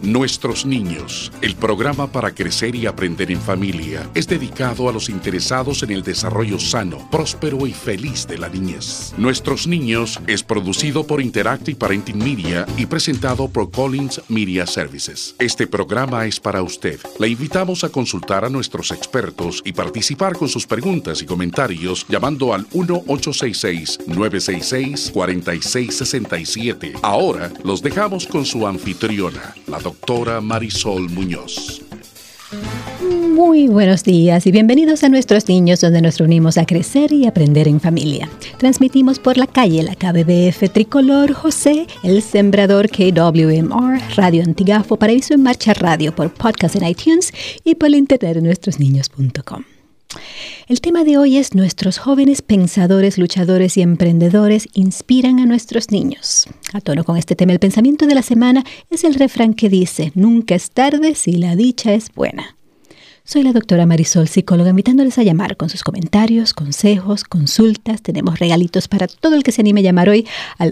Nuestros Niños, el programa para crecer y aprender en familia, es dedicado a los interesados en el desarrollo sano, próspero y feliz de la niñez. Nuestros Niños es producido por Interactive Parenting Media y presentado por Collins Media Services. Este programa es para usted. Le invitamos a consultar a nuestros expertos y participar con sus preguntas y comentarios llamando al 1-866-966-4667. Ahora los dejamos con su anfitriona, la doctora Marisol Muñoz. Muy buenos días y bienvenidos a Nuestros Niños, donde nos reunimos a crecer y aprender en familia. Transmitimos por la calle, la KBBF Tricolor, José, El Sembrador, KWMR, Radio Antigafo, Paraíso en Marcha Radio, por podcast en iTunes y por el internet en nuestrosniños.com. El tema de hoy es: nuestros jóvenes pensadores, luchadores y emprendedores inspiran a nuestros niños. A tono con este tema, el pensamiento de la semana es el refrán que dice: nunca es tarde si la dicha es buena. Soy la doctora Marisol, psicóloga, invitándoles a llamar con sus comentarios, consejos, consultas. Tenemos regalitos para todo el que se anime a llamar hoy al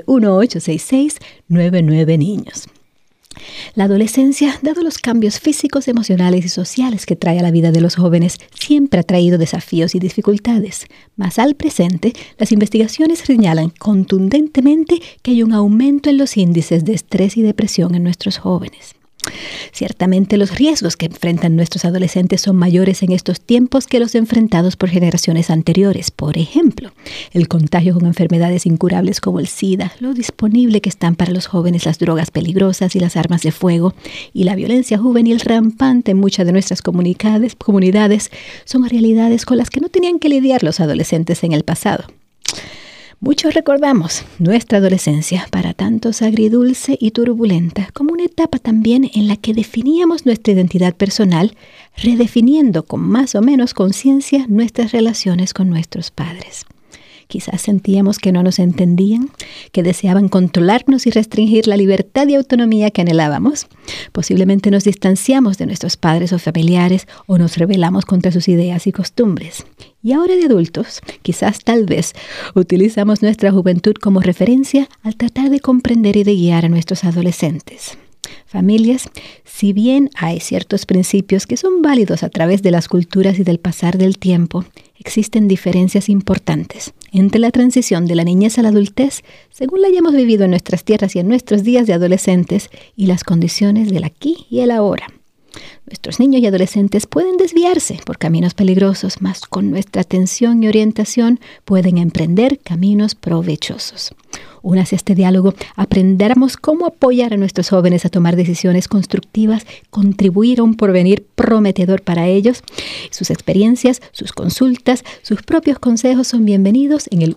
1-866-99-Niños. La adolescencia, dado los cambios físicos, emocionales y sociales que trae a la vida de los jóvenes, siempre ha traído desafíos y dificultades. Mas al presente, las investigaciones señalan contundentemente que hay un aumento en los índices de estrés y depresión en nuestros jóvenes. Ciertamente los riesgos que enfrentan nuestros adolescentes son mayores en estos tiempos que los enfrentados por generaciones anteriores. Por ejemplo, el contagio con enfermedades incurables como el SIDA, lo disponible que están para los jóvenes las drogas peligrosas y las armas de fuego, y la violencia juvenil rampante en muchas de nuestras comunidades son realidades con las que no tenían que lidiar los adolescentes en el pasado. Muchos recordamos nuestra adolescencia, para tantos agridulce y turbulenta, como una etapa también en la que definíamos nuestra identidad personal, redefiniendo con más o menos conciencia nuestras relaciones con nuestros padres. Quizás sentíamos que no nos entendían, que deseaban controlarnos y restringir la libertad y autonomía que anhelábamos. Posiblemente nos distanciamos de nuestros padres o familiares o nos rebelamos contra sus ideas y costumbres. Y ahora de adultos, quizás tal vez, utilizamos nuestra juventud como referencia al tratar de comprender y de guiar a nuestros adolescentes. Familias, si bien hay ciertos principios que son válidos a través de las culturas y del pasar del tiempo, existen diferencias importantes entre la transición de la niñez a la adultez, según la hayamos vivido en nuestras tierras y en nuestros días de adolescentes, y las condiciones del aquí y el ahora. Nuestros niños y adolescentes pueden desviarse por caminos peligrosos, mas con nuestra atención y orientación pueden emprender caminos provechosos. Unas este diálogo aprenderemos cómo apoyar a nuestros jóvenes a tomar decisiones constructivas, contribuir a un porvenir prometedor para ellos. Sus experiencias, sus consultas, sus propios consejos son bienvenidos en el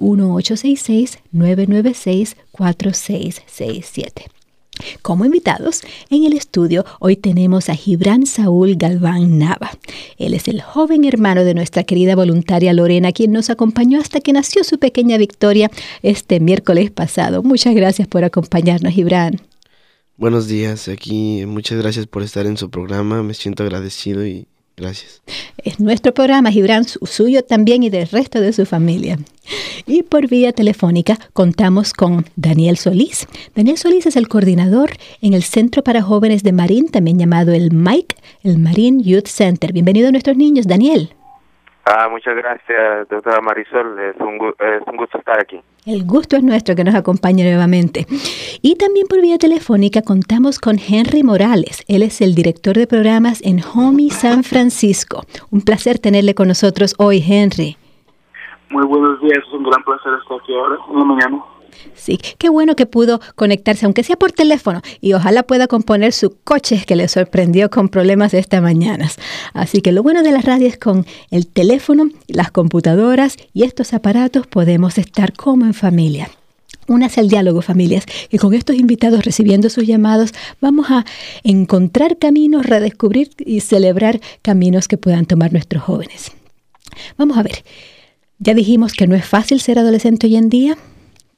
1-866-996-4667. Como invitados, en el estudio hoy tenemos a Gibran Saúl Galván Nava. Él es el joven hermano de nuestra querida voluntaria Lorena, quien nos acompañó hasta que nació su pequeña Victoria este miércoles pasado. Muchas gracias por acompañarnos, Gibran. Buenos días, aquí muchas gracias por estar en su programa, me siento agradecido y gracias. Es nuestro programa, Gibran, suyo también y del resto de su familia. Y por vía telefónica contamos con Daniel Solís. Daniel Solís es el coordinador en el Centro para Jóvenes de Marín, también llamado el MAIC, el Marine Youth Center. Bienvenido a Nuestros Niños, Daniel. Muchas gracias, doctora Marisol. Es un gusto estar aquí. El gusto es nuestro que nos acompañe nuevamente. Y también por vía telefónica contamos con Henry Morales. Él es el director de programas en HOMI San Francisco. Un placer tenerle con nosotros hoy, Henry. Muy buenos días, es un gran placer estar aquí ahora, en la mañana. Sí, qué bueno que pudo conectarse, aunque sea por teléfono, y ojalá pueda componer su coche que le sorprendió con problemas esta mañana. Así que lo bueno de la radio es con el teléfono, las computadoras y estos aparatos podemos estar como en familia. Únase al diálogo, familias, que con estos invitados recibiendo sus llamados vamos a encontrar caminos, redescubrir y celebrar caminos que puedan tomar nuestros jóvenes. Vamos a ver, ya dijimos que no es fácil ser adolescente hoy en día.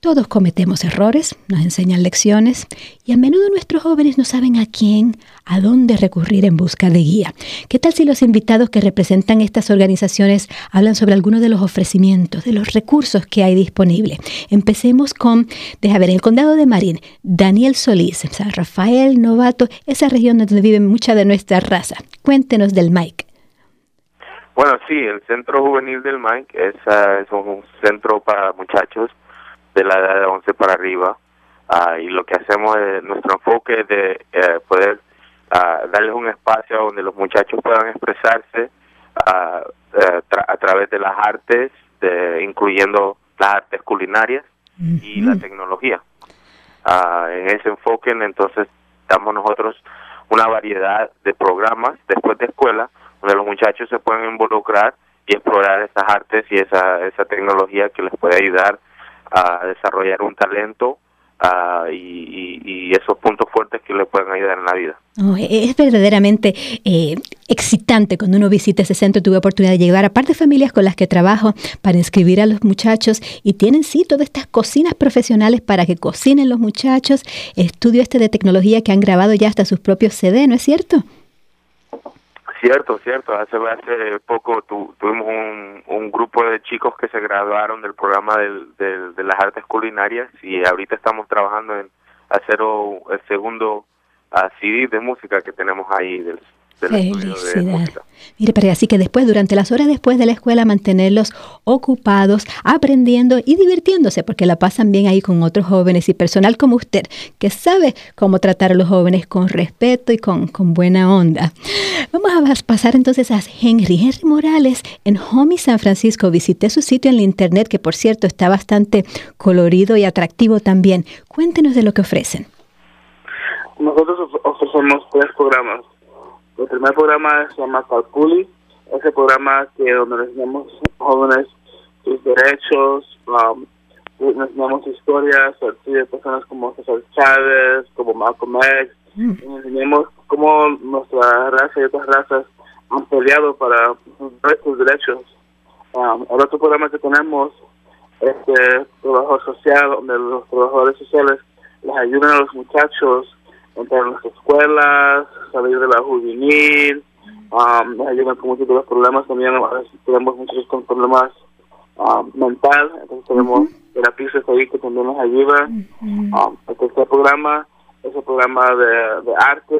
Todos cometemos errores, nos enseñan lecciones y a menudo nuestros jóvenes no saben a quién, a dónde recurrir en busca de guía. ¿Qué tal si los invitados que representan estas organizaciones hablan sobre algunos de los ofrecimientos, de los recursos que hay disponibles? Empecemos con, en el condado de Marin, Daniel Solís, San Rafael, Novato, esa región donde viven mucha de nuestra raza. Cuéntenos del MAIC. Bueno, sí, el Centro Juvenil del MAIC es un centro para muchachos de la edad de 11 para arriba, y lo que hacemos es nuestro enfoque de poder darles un espacio donde los muchachos puedan expresarse a través de las artes, incluyendo las artes culinarias y la tecnología. En ese enfoque, entonces, damos nosotros una variedad de programas después de escuela, donde los muchachos se pueden involucrar y explorar esas artes y esa tecnología que les puede ayudar a desarrollar un talento y esos puntos fuertes que les pueden ayudar en la vida. Es verdaderamente excitante cuando uno visita ese centro. Tuve oportunidad de llevar a par de familias con las que trabajo para inscribir a los muchachos y tienen todas estas cocinas profesionales para que cocinen los muchachos, estudio de tecnología que han grabado ya hasta sus propios CD, ¿no es cierto? Cierto. Hace poco tuvimos un grupo de chicos que se graduaron del programa de las artes culinarias y ahorita estamos trabajando en hacer el segundo CD de música que tenemos ahí del estudio de música. Mire, pero así que durante las horas después de la escuela, mantenerlos ocupados, aprendiendo y divirtiéndose, porque la pasan bien ahí con otros jóvenes y personal como usted, que sabe cómo tratar a los jóvenes con respeto y con buena onda. Vamos a pasar entonces a Henry Morales en Homey, San Francisco. Visité su sitio en la internet, que por cierto está bastante colorido y atractivo también. Cuéntenos de lo que ofrecen. Nosotros ofrecemos 3 programas. El primer programa se llama Calculi, ese programa donde les enseñamos a jóvenes sus derechos, les enseñamos historias de personas como César Chávez, como Malcolm X, y les enseñamos cómo nuestra raza y otras razas han peleado para sus derechos. El otro programa que tenemos es trabajador social, donde los trabajadores sociales les ayudan a los muchachos entrar en las escuelas, salir de la juvenil, nos ayudan con muchos de los problemas. También tenemos muchos con problemas mental, entonces tenemos terapistas ahí que también nos ayudan. El tercer programa es el programa de arte,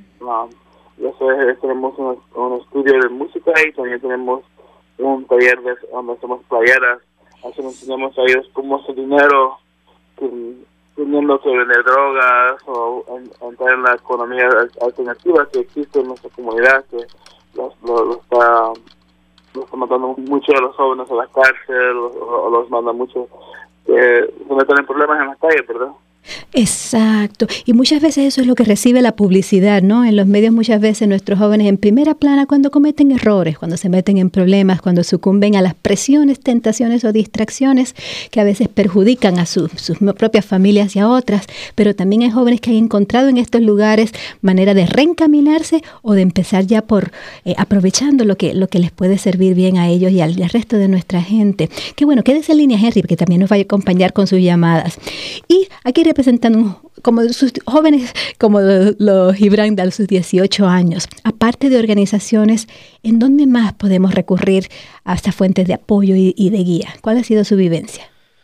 tenemos un estudio de música y también tenemos un taller donde hacemos playeras. Así les enseñamos a ellos cómo hacer dinero, teniendo que vender drogas o entrar en la economía alternativa que existe en nuestra comunidad, que lo está mandando mucho a los jóvenes a la cárcel, o los manda mucho que se meten en problemas en las calles, ¿verdad? Exacto, y muchas veces eso es lo que recibe la publicidad, ¿no? En los medios muchas veces nuestros jóvenes en primera plana cuando cometen errores, cuando se meten en problemas, cuando sucumben a las presiones, tentaciones o distracciones que a veces perjudican a sus propias familias y a otras, pero también hay jóvenes que han encontrado en estos lugares manera de reencaminarse o de empezar ya por aprovechando lo que les puede servir bien a ellos y al resto de nuestra gente. Qué bueno, quédese en línea, Henry, porque también nos va a acompañar con sus llamadas. Y aquí representando como sus jóvenes como los Gibran de sus 18 años. Aparte de organizaciones, ¿en dónde más podemos recurrir a estas fuentes de apoyo y de guía? ¿Cuál ha sido su vivencia?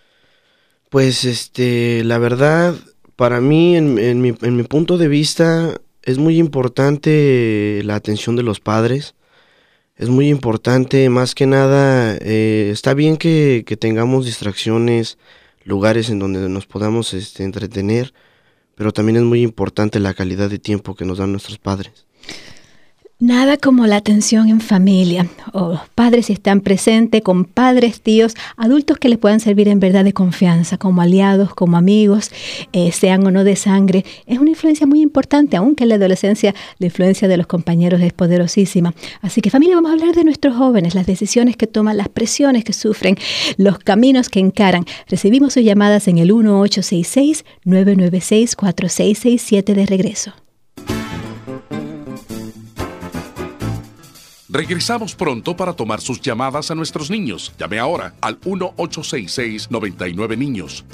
Pues la verdad, para mí, en mi punto de vista, es muy importante la atención de los padres. Es muy importante, más que nada, está bien que tengamos distracciones, lugares en donde nos podamos entretener, pero también es muy importante la calidad de tiempo que nos dan nuestros padres. Nada como la atención en familia, o padres si están presentes, con padres, tíos, adultos que les puedan servir en verdad de confianza, como aliados, como amigos, sean o no de sangre. Es una influencia muy importante, aunque en la adolescencia la influencia de los compañeros es poderosísima. Así que familia, vamos a hablar de nuestros jóvenes, las decisiones que toman, las presiones que sufren, los caminos que encaran. Recibimos sus llamadas en el 1-866-996-4667 de regreso. Regresamos pronto para tomar sus llamadas a nuestros niños. Llame ahora al 1-866-99-NIños.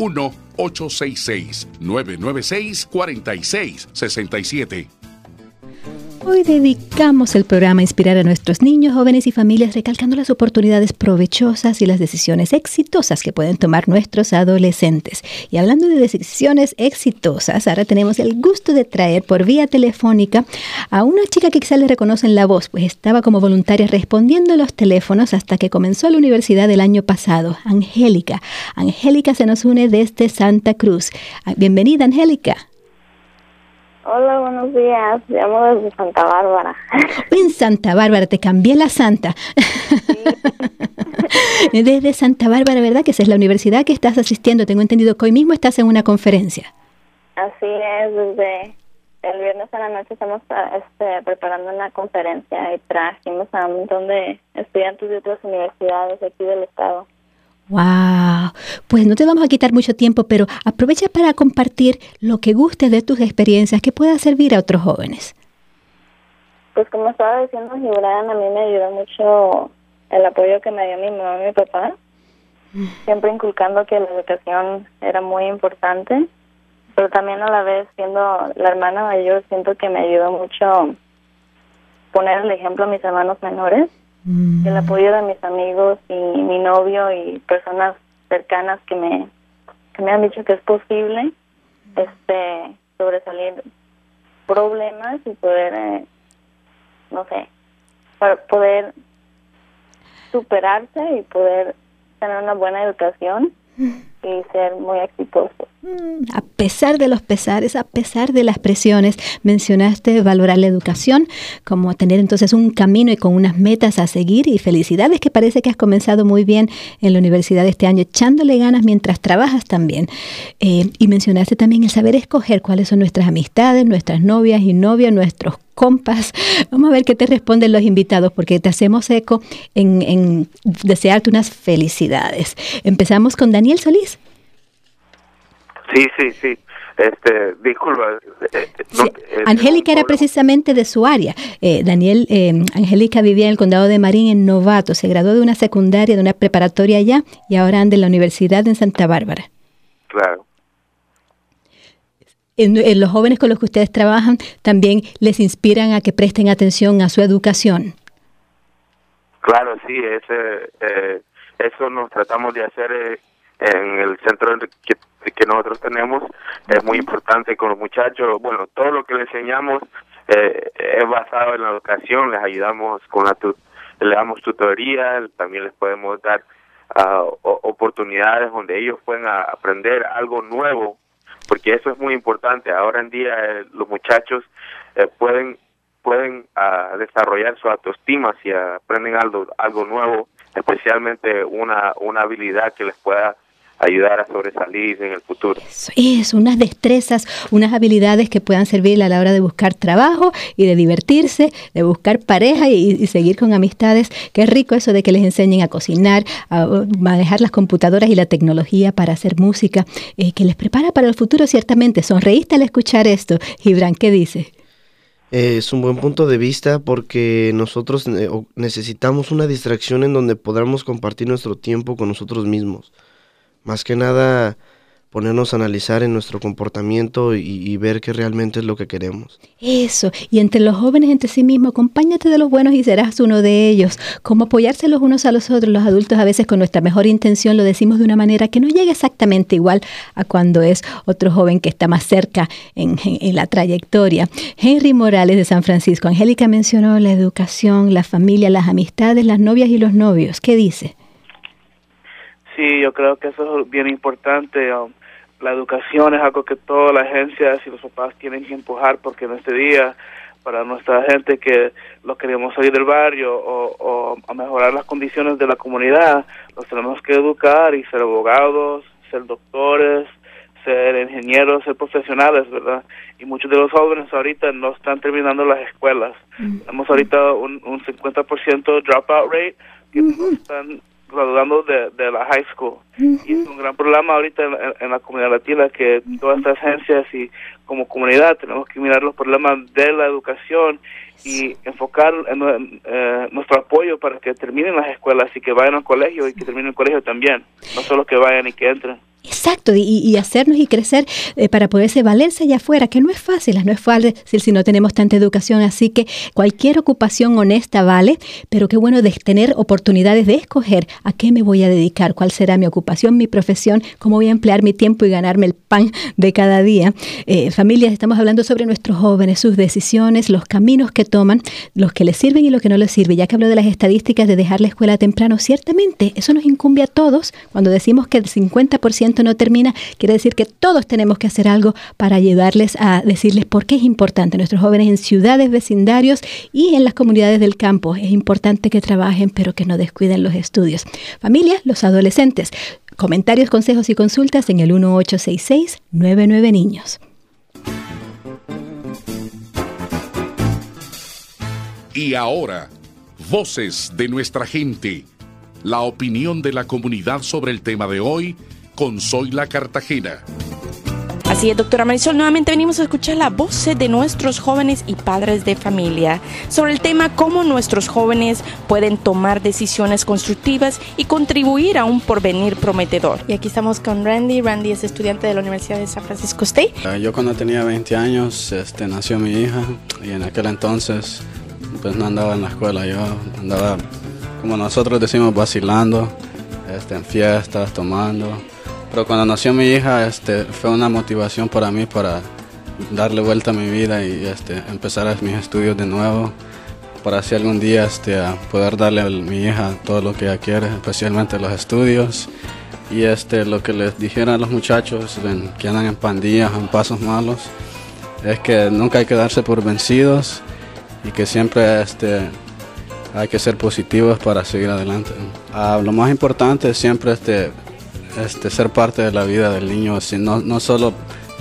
1-866-996-4667. Hoy dedicamos el programa a inspirar a nuestros niños, jóvenes y familias, recalcando las oportunidades provechosas y las decisiones exitosas que pueden tomar nuestros adolescentes. Y hablando de decisiones exitosas, ahora tenemos el gusto de traer por vía telefónica a una chica que quizás le reconocen la voz, pues estaba como voluntaria respondiendo a los teléfonos hasta que comenzó la universidad el año pasado. Angélica. Angélica se nos une desde Santa Cruz. Bienvenida, Angélica. Hola, buenos días. Llamo desde Santa Bárbara. En Santa Bárbara, te cambié la Santa. Sí. Desde Santa Bárbara, ¿verdad? Que esa es la universidad que estás asistiendo. Tengo entendido que hoy mismo estás en una conferencia. Así es, desde el viernes a la noche estamos preparando una conferencia y trajimos a un montón de estudiantes de otras universidades aquí del estado. Wow, pues no te vamos a quitar mucho tiempo, pero aprovecha para compartir lo que guste de tus experiencias que pueda servir a otros jóvenes. Pues como estaba diciendo Gibran, a mí me ayudó mucho el apoyo que me dio mi mamá y mi papá, siempre inculcando que la educación era muy importante, pero también a la vez siendo la hermana mayor, siento que me ayudó mucho poner el ejemplo a mis hermanos menores. El apoyo de mis amigos y mi novio y personas cercanas que me han dicho que es posible sobresalir problemas y poder para poder superarse y poder tener una buena educación y ser muy exitoso. A pesar de los pesares, a pesar de las presiones, mencionaste valorar la educación como tener entonces un camino y con unas metas a seguir, y felicidades que parece que has comenzado muy bien en la universidad este año, echándole ganas mientras trabajas también. Y mencionaste también el saber escoger cuáles son nuestras amistades, nuestras novias y novios, nuestros compas. Vamos a ver qué te responden los invitados, porque te hacemos eco en desearte unas felicidades. Empezamos con Daniel Solís. Sí. Disculpa. Sí, Angélica era precisamente de su área. Angélica vivía en el condado de Marín, en Novato. Se graduó de una secundaria, de una preparatoria allá, y ahora anda en la universidad en Santa Bárbara. Claro. En los jóvenes con los que ustedes trabajan, también les inspiran a que presten atención a su educación. Claro, sí, eso nos tratamos de hacer en el centro que nosotros tenemos. Es muy importante con los muchachos. Bueno, todo lo que les enseñamos es basado en la educación. Les ayudamos le damos tutoría, también les podemos dar oportunidades donde ellos pueden aprender algo nuevo, porque eso es muy importante. Ahora en día los muchachos pueden desarrollar su autoestima si aprenden algo nuevo, especialmente una habilidad que les pueda ayudar a sobresalir en el futuro. Eso es, unas destrezas, unas habilidades que puedan servir a la hora de buscar trabajo y de divertirse, de buscar pareja y seguir con amistades. Qué rico eso de que les enseñen a cocinar, a manejar las computadoras y la tecnología para hacer música, que les prepara para el futuro ciertamente. Sonreíste al escuchar esto. Gibran, ¿qué dice? Es un buen punto de vista, porque nosotros necesitamos una distracción en donde podamos compartir nuestro tiempo con nosotros mismos. Más que nada, ponernos a analizar en nuestro comportamiento y ver qué realmente es lo que queremos. Eso, y entre los jóvenes, entre sí mismos, acompáñate de los buenos y serás uno de ellos. Como apoyarse los unos a los otros. Los adultos a veces con nuestra mejor intención lo decimos de una manera que no llega exactamente igual a cuando es otro joven que está más cerca en la trayectoria. Henry Morales de San Francisco. Angélica mencionó la educación, la familia, las amistades, las novias y los novios. ¿Qué dice? Sí, yo creo que eso es bien importante. La educación es algo que todas las agencias y los papás tienen que empujar, porque en este día, para nuestra gente que los queremos salir del barrio o a mejorar las condiciones de la comunidad, los tenemos que educar y ser abogados, ser doctores, ser ingenieros, ser profesionales, ¿verdad? Y muchos de los jóvenes ahorita no están terminando las escuelas. Tenemos ahorita un 50% dropout rate, que no están graduando de la high school. Y es un gran problema ahorita en la comunidad latina, que todas estas agencias y como comunidad tenemos que mirar los problemas de la educación y enfocar en nuestro apoyo para que terminen las escuelas y que vayan al colegio y que terminen el colegio también, no solo que vayan y que entren. Exacto, y hacernos y crecer para poderse valerse allá afuera, que no es fácil si no tenemos tanta educación, así que cualquier ocupación honesta vale, pero qué bueno de tener oportunidades de escoger a qué me voy a dedicar, cuál será mi ocupación, mi profesión, cómo voy a emplear mi tiempo y ganarme el pan de cada día. Familias, estamos hablando sobre nuestros jóvenes, sus decisiones, los caminos que toman, los que les sirven y los que no les sirven. Ya que hablo de las estadísticas de dejar la escuela temprano, ciertamente eso nos incumbe a todos. Cuando decimos que el 50% no termina, quiere decir que todos tenemos que hacer algo para ayudarles a decirles por qué es importante. Nuestros jóvenes en ciudades, vecindarios y en las comunidades del campo, es importante que trabajen, pero que no descuiden los estudios. Familias, los adolescentes. Comentarios, consejos y consultas en el 1866-99 Y ahora, voces de nuestra gente. La opinión de la comunidad sobre el tema de hoy con Zoila Cartagena. Así es, doctora Marisol, nuevamente venimos a escuchar la voz de nuestros jóvenes y padres de familia sobre el tema cómo nuestros jóvenes pueden tomar decisiones constructivas y contribuir a un porvenir prometedor. Y aquí estamos con Randy. Randy es estudiante de la Universidad de San Francisco State. Yo cuando tenía 20 años nació mi hija y en aquel entonces pues no andaba en la escuela, yo andaba, como nosotros decimos, vacilando, en fiestas, tomando. Pero cuando nació mi hija, fue una motivación para mí para darle vuelta a mi vida y empezar mis estudios de nuevo, para así algún día poder darle a mi hija todo lo que ella quiere, especialmente los estudios. Y lo que les dijera a los muchachos que andan en pandillas, en pasos malos, es que nunca hay que darse por vencidos y que siempre hay que ser positivos para seguir adelante. Lo más importante es siempre ser parte de la vida del niño, no solo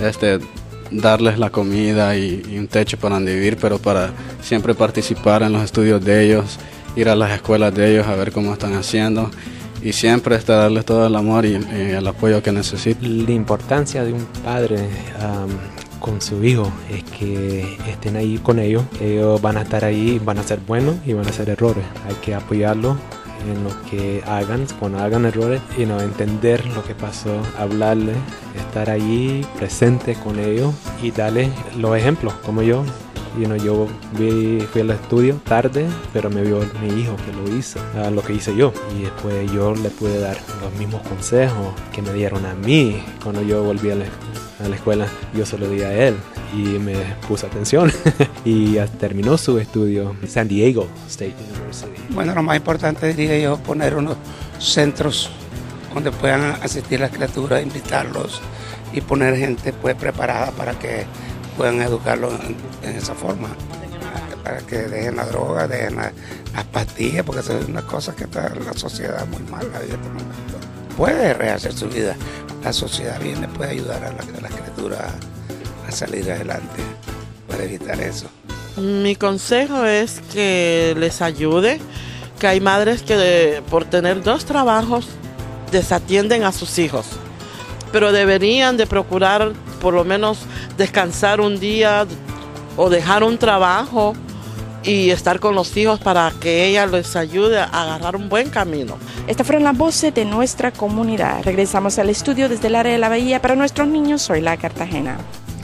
darles la comida y un techo para donde vivir, pero para siempre participar en los estudios de ellos, ir a las escuelas de ellos a ver cómo están haciendo y siempre darles todo el amor y el apoyo que necesitan. La importancia de un padre con su hijo es que estén ahí con ellos. Ellos van a estar ahí, van a ser buenos y van a hacer errores. Hay que apoyarlos en lo que hagan, cuando hagan errores, y no entender lo que pasó, hablarle, estar ahí presente con ellos y darle los ejemplos, como yo. Yo fui al estudio tarde, pero me vio mi hijo que lo hizo, lo que hice yo, y después yo le pude dar los mismos consejos que me dieron a mí cuando yo volví a la escuela. Yo se lo di a él y me puso atención y terminó su estudio en San Diego State University. Bueno, lo más importante diría yo poner unos centros donde puedan asistir las criaturas, invitarlos y poner gente pues preparada para que puedan educarlos en esa forma, para que dejen la droga, dejen las pastillas, porque eso es una cosa que está en la sociedad muy mal en este momento. Puede rehacer su vida, la sociedad bien le puede ayudar a la criatura a salir adelante para evitar eso. Mi consejo es que les ayude, que hay madres que por tener 2 trabajos desatienden a sus hijos, pero deberían de procurar por lo menos descansar un día o dejar un trabajo y estar con los hijos para que ella les ayude a agarrar un buen camino. Estas fueron las voces de nuestra comunidad. Regresamos al estudio desde el área de la Bahía para nuestros niños. Zoila Cartagena.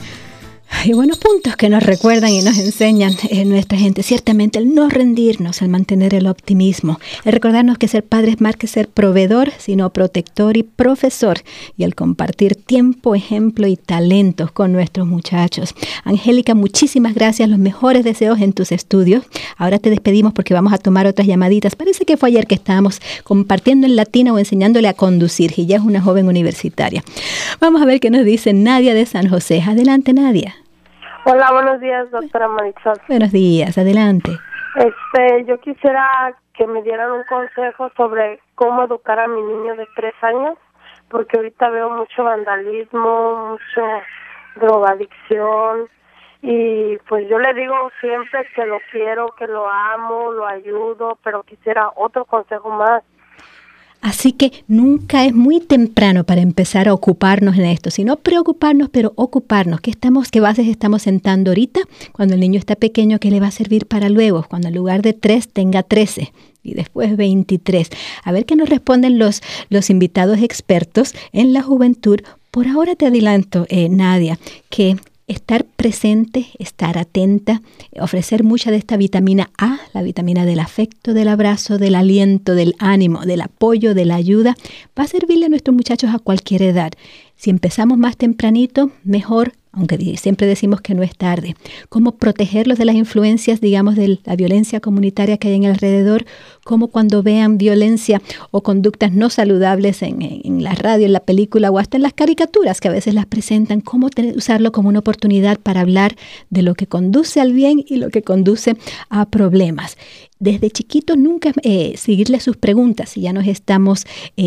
Y buenos puntos que nos recuerdan y nos enseñan nuestra gente. Ciertamente el no rendirnos, el mantener el optimismo, el recordarnos que ser padre es más que ser proveedor, sino protector y profesor, y el compartir tiempo, ejemplo y talentos con nuestros muchachos. Angélica, muchísimas gracias, los mejores deseos en tus estudios. Ahora te despedimos porque vamos a tomar otras llamaditas. Parece que fue ayer que estábamos compartiendo en Latina o enseñándole a conducir, y ya es una joven universitaria. Vamos a ver qué nos dice Nadia de San José. Adelante, Nadia. Hola, buenos días, doctora Marisol. Buenos días, adelante. Yo quisiera que me dieran un consejo sobre cómo educar a mi niño de 3 años, porque ahorita veo mucho vandalismo, mucha drogadicción, y pues yo le digo siempre que lo quiero, que lo amo, lo ayudo, pero quisiera otro consejo más. Así que nunca es muy temprano para empezar a ocuparnos en esto, sino preocuparnos, pero ocuparnos. ¿Qué bases estamos sentando ahorita? Cuando el niño está pequeño, ¿qué le va a servir para luego? Cuando en lugar de 3 tenga 13 y después 23. A ver qué nos responden los invitados expertos en la juventud. Por ahora te adelanto, Nadia, que estar presente, estar atenta, ofrecer mucha de esta vitamina A, la vitamina del afecto, del abrazo, del aliento, del ánimo, del apoyo, de la ayuda, va a servirle a nuestros muchachos a cualquier edad. Si empezamos más tempranito, mejor, aunque siempre decimos que no es tarde. Cómo protegerlos de las influencias, digamos, de la violencia comunitaria que hay en el alrededor, cómo cuando vean violencia o conductas no saludables en la radio, en la película o hasta en las caricaturas que a veces las presentan, cómo usarlo como una oportunidad para hablar de lo que conduce al bien y lo que conduce a problemas. Desde chiquitos nunca seguirle sus preguntas, y ya nos estamos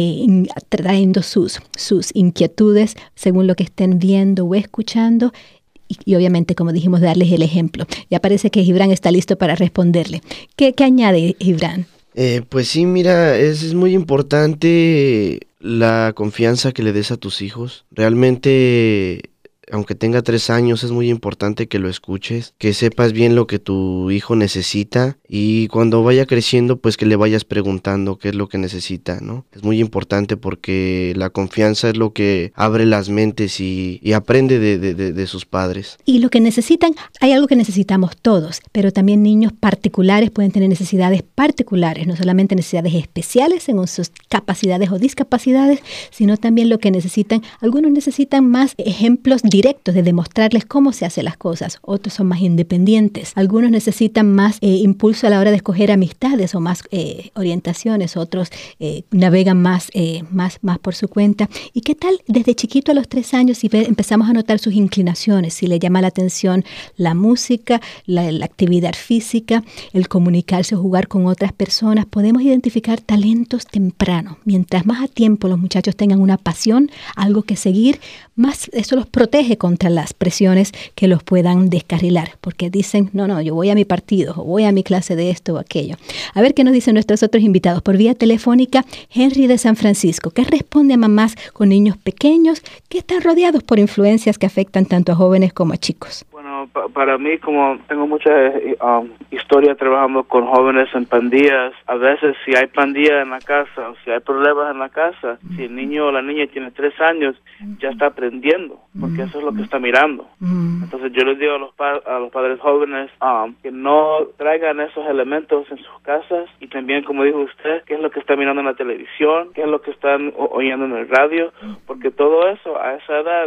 trayendo sus inquietudes según lo que estén viendo o escuchando, y obviamente, como dijimos, darles el ejemplo. Ya parece que Gibran está listo para responderle. ¿Qué añade, Gibran? Pues sí, mira, es muy importante la confianza que le des a tus hijos. Realmente, aunque tenga 3 años, es muy importante que lo escuches, que sepas bien lo que tu hijo necesita, y cuando vaya creciendo, pues que le vayas preguntando qué es lo que necesita, ¿no? Es muy importante porque la confianza es lo que abre las mentes y aprende de sus padres. Y lo que necesitan, hay algo que necesitamos todos, pero también niños particulares pueden tener necesidades particulares, no solamente necesidades especiales según sus capacidades o discapacidades, sino también lo que necesitan. Algunos necesitan más ejemplos directos de demostrarles cómo se hacen las cosas, otros son más independientes, algunos necesitan más impulso a la hora de escoger amistades o más orientaciones, otros navegan más por su cuenta. ¿Y qué tal desde chiquito a los 3 años si empezamos a notar sus inclinaciones, si le llama la atención la música, la actividad física, el comunicarse o jugar con otras personas? Podemos identificar talentos temprano. Mientras más a tiempo los muchachos tengan una pasión, algo que seguir, más eso los protege contra las presiones que los puedan descarrilar, porque dicen, no, yo voy a mi partido o voy a mi clase de esto o aquello. A ver qué nos dicen nuestros otros invitados. Por vía telefónica, Henry de San Francisco, que responde a mamás con niños pequeños que están rodeados por influencias que afectan tanto a jóvenes como a chicos. Bueno, para mí, como tengo mucha historia trabajando con jóvenes en pandillas, a veces si hay pandilla en la casa o si hay problemas en la casa, si el niño o la niña tiene 3 años, ya está aprendiendo, porque eso es lo que está mirando. Entonces yo les digo a los padres jóvenes que no traigan esos elementos en sus casas, y también, como dijo usted, qué es lo que está mirando en la televisión, qué es lo que están oyendo en el radio, porque todo eso a esa edad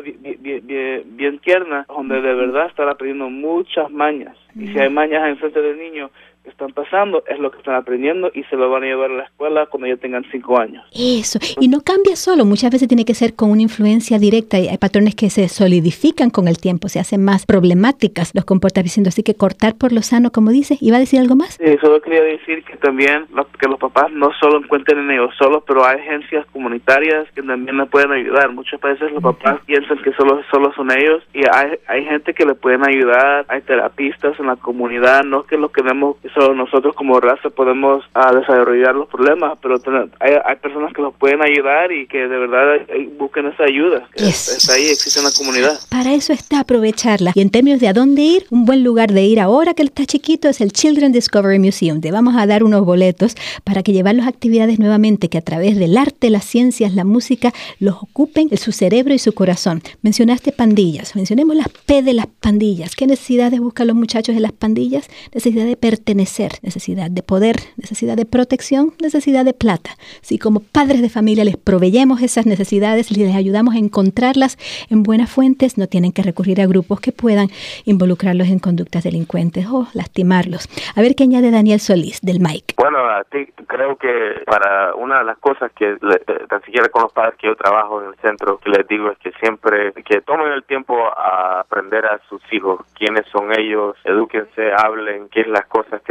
bien tierna, donde de verdad están aprendiendo muchas mañas, y si hay mañas en frente del niño que están pasando, es lo que están aprendiendo y se lo van a llevar a la escuela cuando ya tengan 5 años. Eso, y no cambia solo, muchas veces tiene que ser con una influencia directa, y hay patrones que se solidifican con el tiempo, se hacen más problemáticas los comportamientos, así que cortar por lo sano, como dices. ¿Iba a decir algo más? Sí, solo quería decir que también que los papás no solo encuentren en ellos solos, pero hay agencias comunitarias que también les pueden ayudar. Muchas veces los papás piensan que solo son ellos, y hay gente que le pueden ayudar, hay terapistas en la comunidad, no que lo que vemos solo nosotros como raza podemos desarrollar los problemas, pero hay personas que los pueden ayudar y que de verdad busquen esa ayuda. Está ahí, existe una comunidad. Para eso está, aprovecharla. Y en términos de a dónde ir, un buen lugar de ir ahora que él está chiquito es el Children Discovery Museum. Te vamos a dar unos boletos para que llevarlos a actividades nuevamente que a través del arte, las ciencias, la música, los ocupen su cerebro y su corazón. Mencionaste pandillas, mencionemos las P de las pandillas. ¿Qué necesidades buscan los muchachos en las pandillas? Necesidad de pertenecer, necesidad de poder, necesidad de protección, necesidad de plata. Si como padres de familia les proveyemos esas necesidades y les ayudamos a encontrarlas en buenas fuentes, no tienen que recurrir a grupos que puedan involucrarlos en conductas delincuentes o lastimarlos. A ver qué añade Daniel Solís, del MAIC. Bueno, creo que para una de las cosas que tan siquiera con los padres que yo trabajo en el centro, que les digo es que siempre que tomen el tiempo a aprender a sus hijos quiénes son ellos, edúquense, hablen, qué es las cosas que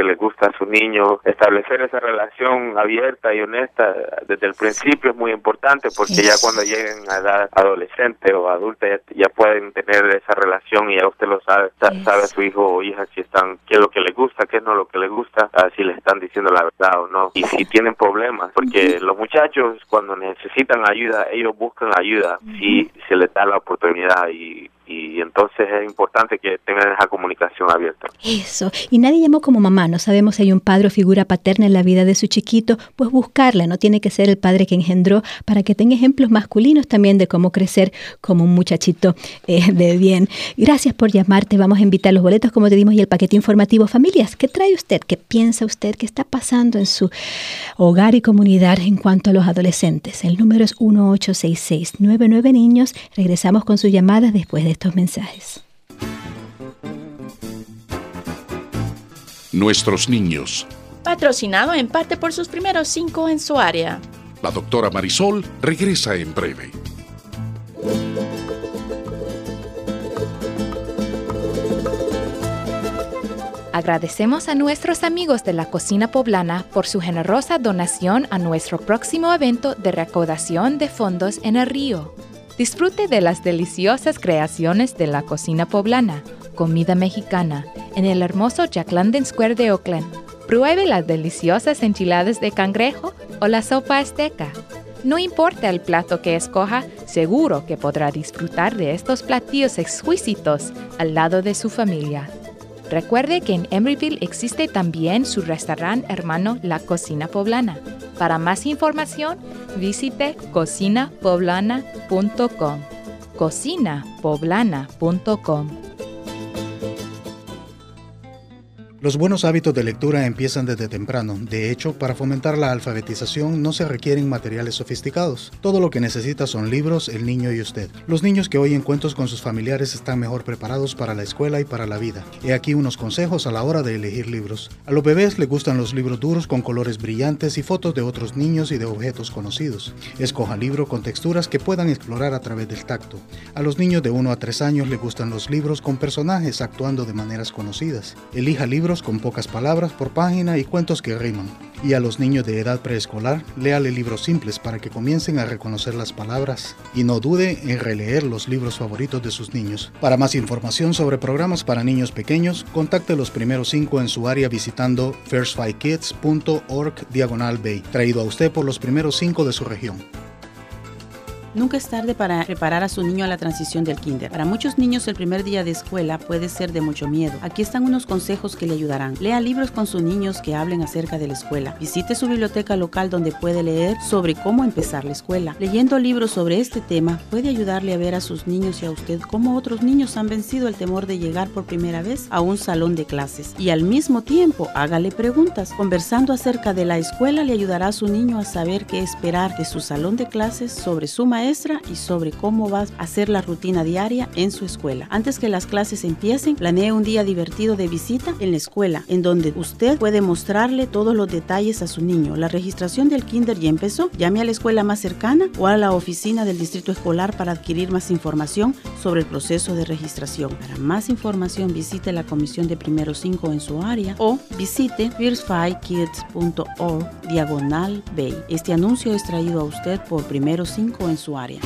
que le gusta a su niño. Establecer esa relación abierta y honesta desde el principio es muy importante, porque ya cuando lleguen a edad adolescente o adulta ya pueden tener esa relación y ya usted lo sabe, sabe a su hijo o hija si están, qué es lo que le gusta, qué no lo que le gusta, si le están diciendo la verdad o no, y si tienen problemas, porque los muchachos cuando necesitan ayuda, ellos buscan ayuda, si se les da la oportunidad, y entonces es importante que tengan esa comunicación abierta. Eso, y nadie llamó como mamá, no sabemos si hay un padre o figura paterna en la vida de su chiquito, pues buscarla, no tiene que ser el padre que engendró, para que tenga ejemplos masculinos también de cómo crecer como un muchachito de bien. Gracias por llamarte, vamos a invitar los boletos como te dimos y el paquete informativo. Familias, ¿qué trae usted? ¿Qué piensa usted? ¿Qué está pasando en su hogar y comunidad en cuanto a los adolescentes? El número es 1866-99 niños. Regresamos con sus llamadas después de estos mensajes. Nuestros niños. Patrocinado en parte por sus primeros 5 en su área. La doctora Marisol regresa en breve. Agradecemos a nuestros amigos de la Cocina Poblana por su generosa donación a nuestro próximo evento de recaudación de fondos en el río. Disfrute de las deliciosas creaciones de la Cocina Poblana, comida mexicana, en el hermoso Jack London Square de Oakland. Pruebe las deliciosas enchiladas de cangrejo o la sopa azteca. No importa el plato que escoja, seguro que podrá disfrutar de estos platillos exquisitos al lado de su familia. Recuerde que en Emeryville existe también su restaurante hermano La Cocina Poblana. Para más información, visite cocinapoblana.com. cocinapoblana.com. Los buenos hábitos de lectura empiezan desde temprano. De hecho, para fomentar la alfabetización no se requieren materiales sofisticados. Todo lo que necesita son libros, el niño y usted. Los niños que oyen cuentos con sus familiares están mejor preparados para la escuela y para la vida. He aquí unos consejos a la hora de elegir libros. A los bebés les gustan los libros duros con colores brillantes y fotos de otros niños y de objetos conocidos. Escoja libros con texturas que puedan explorar a través del tacto. A los niños de 1 a 3 años les gustan los libros con personajes actuando de maneras conocidas. Elija libros con pocas palabras por página y cuentos que riman. Y a los niños de edad preescolar, léale libros simples para que comiencen a reconocer las palabras. Y no dude en releer los libros favoritos de sus niños. Para más información sobre programas para niños pequeños, contacte los primeros 5 en su área visitando first5kids.org/bay. Traído a usted por los primeros 5 de su región. Nunca es tarde para preparar a su niño a la transición del kinder. Para muchos niños el primer día de escuela puede ser de mucho miedo. Aquí están unos consejos que le ayudarán. Lea libros con sus niños que hablen acerca de la escuela. Visite su biblioteca local donde puede leer sobre cómo empezar la escuela. Leyendo libros sobre este tema puede ayudarle a ver a sus niños y a usted cómo otros niños han vencido el temor de llegar por primera vez a un salón de clases. Y al mismo tiempo, hágale preguntas. Conversando acerca de la escuela le ayudará a su niño a saber qué esperar de su salón de clases, sobre su maestra y sobre cómo va a hacer la rutina diaria en su escuela. Antes que las clases empiecen, planee un día divertido de visita en la escuela, en donde usted puede mostrarle todos los detalles a su niño. La registración del kinder ya empezó. Llame a la escuela más cercana o a la oficina del distrito escolar para adquirir más información sobre el proceso de registración. Para más información, visite la Comisión de Primeros 5 en su área o visite first5kids.org/bay. Este anuncio es traído a usted por Primeros 5 en su área.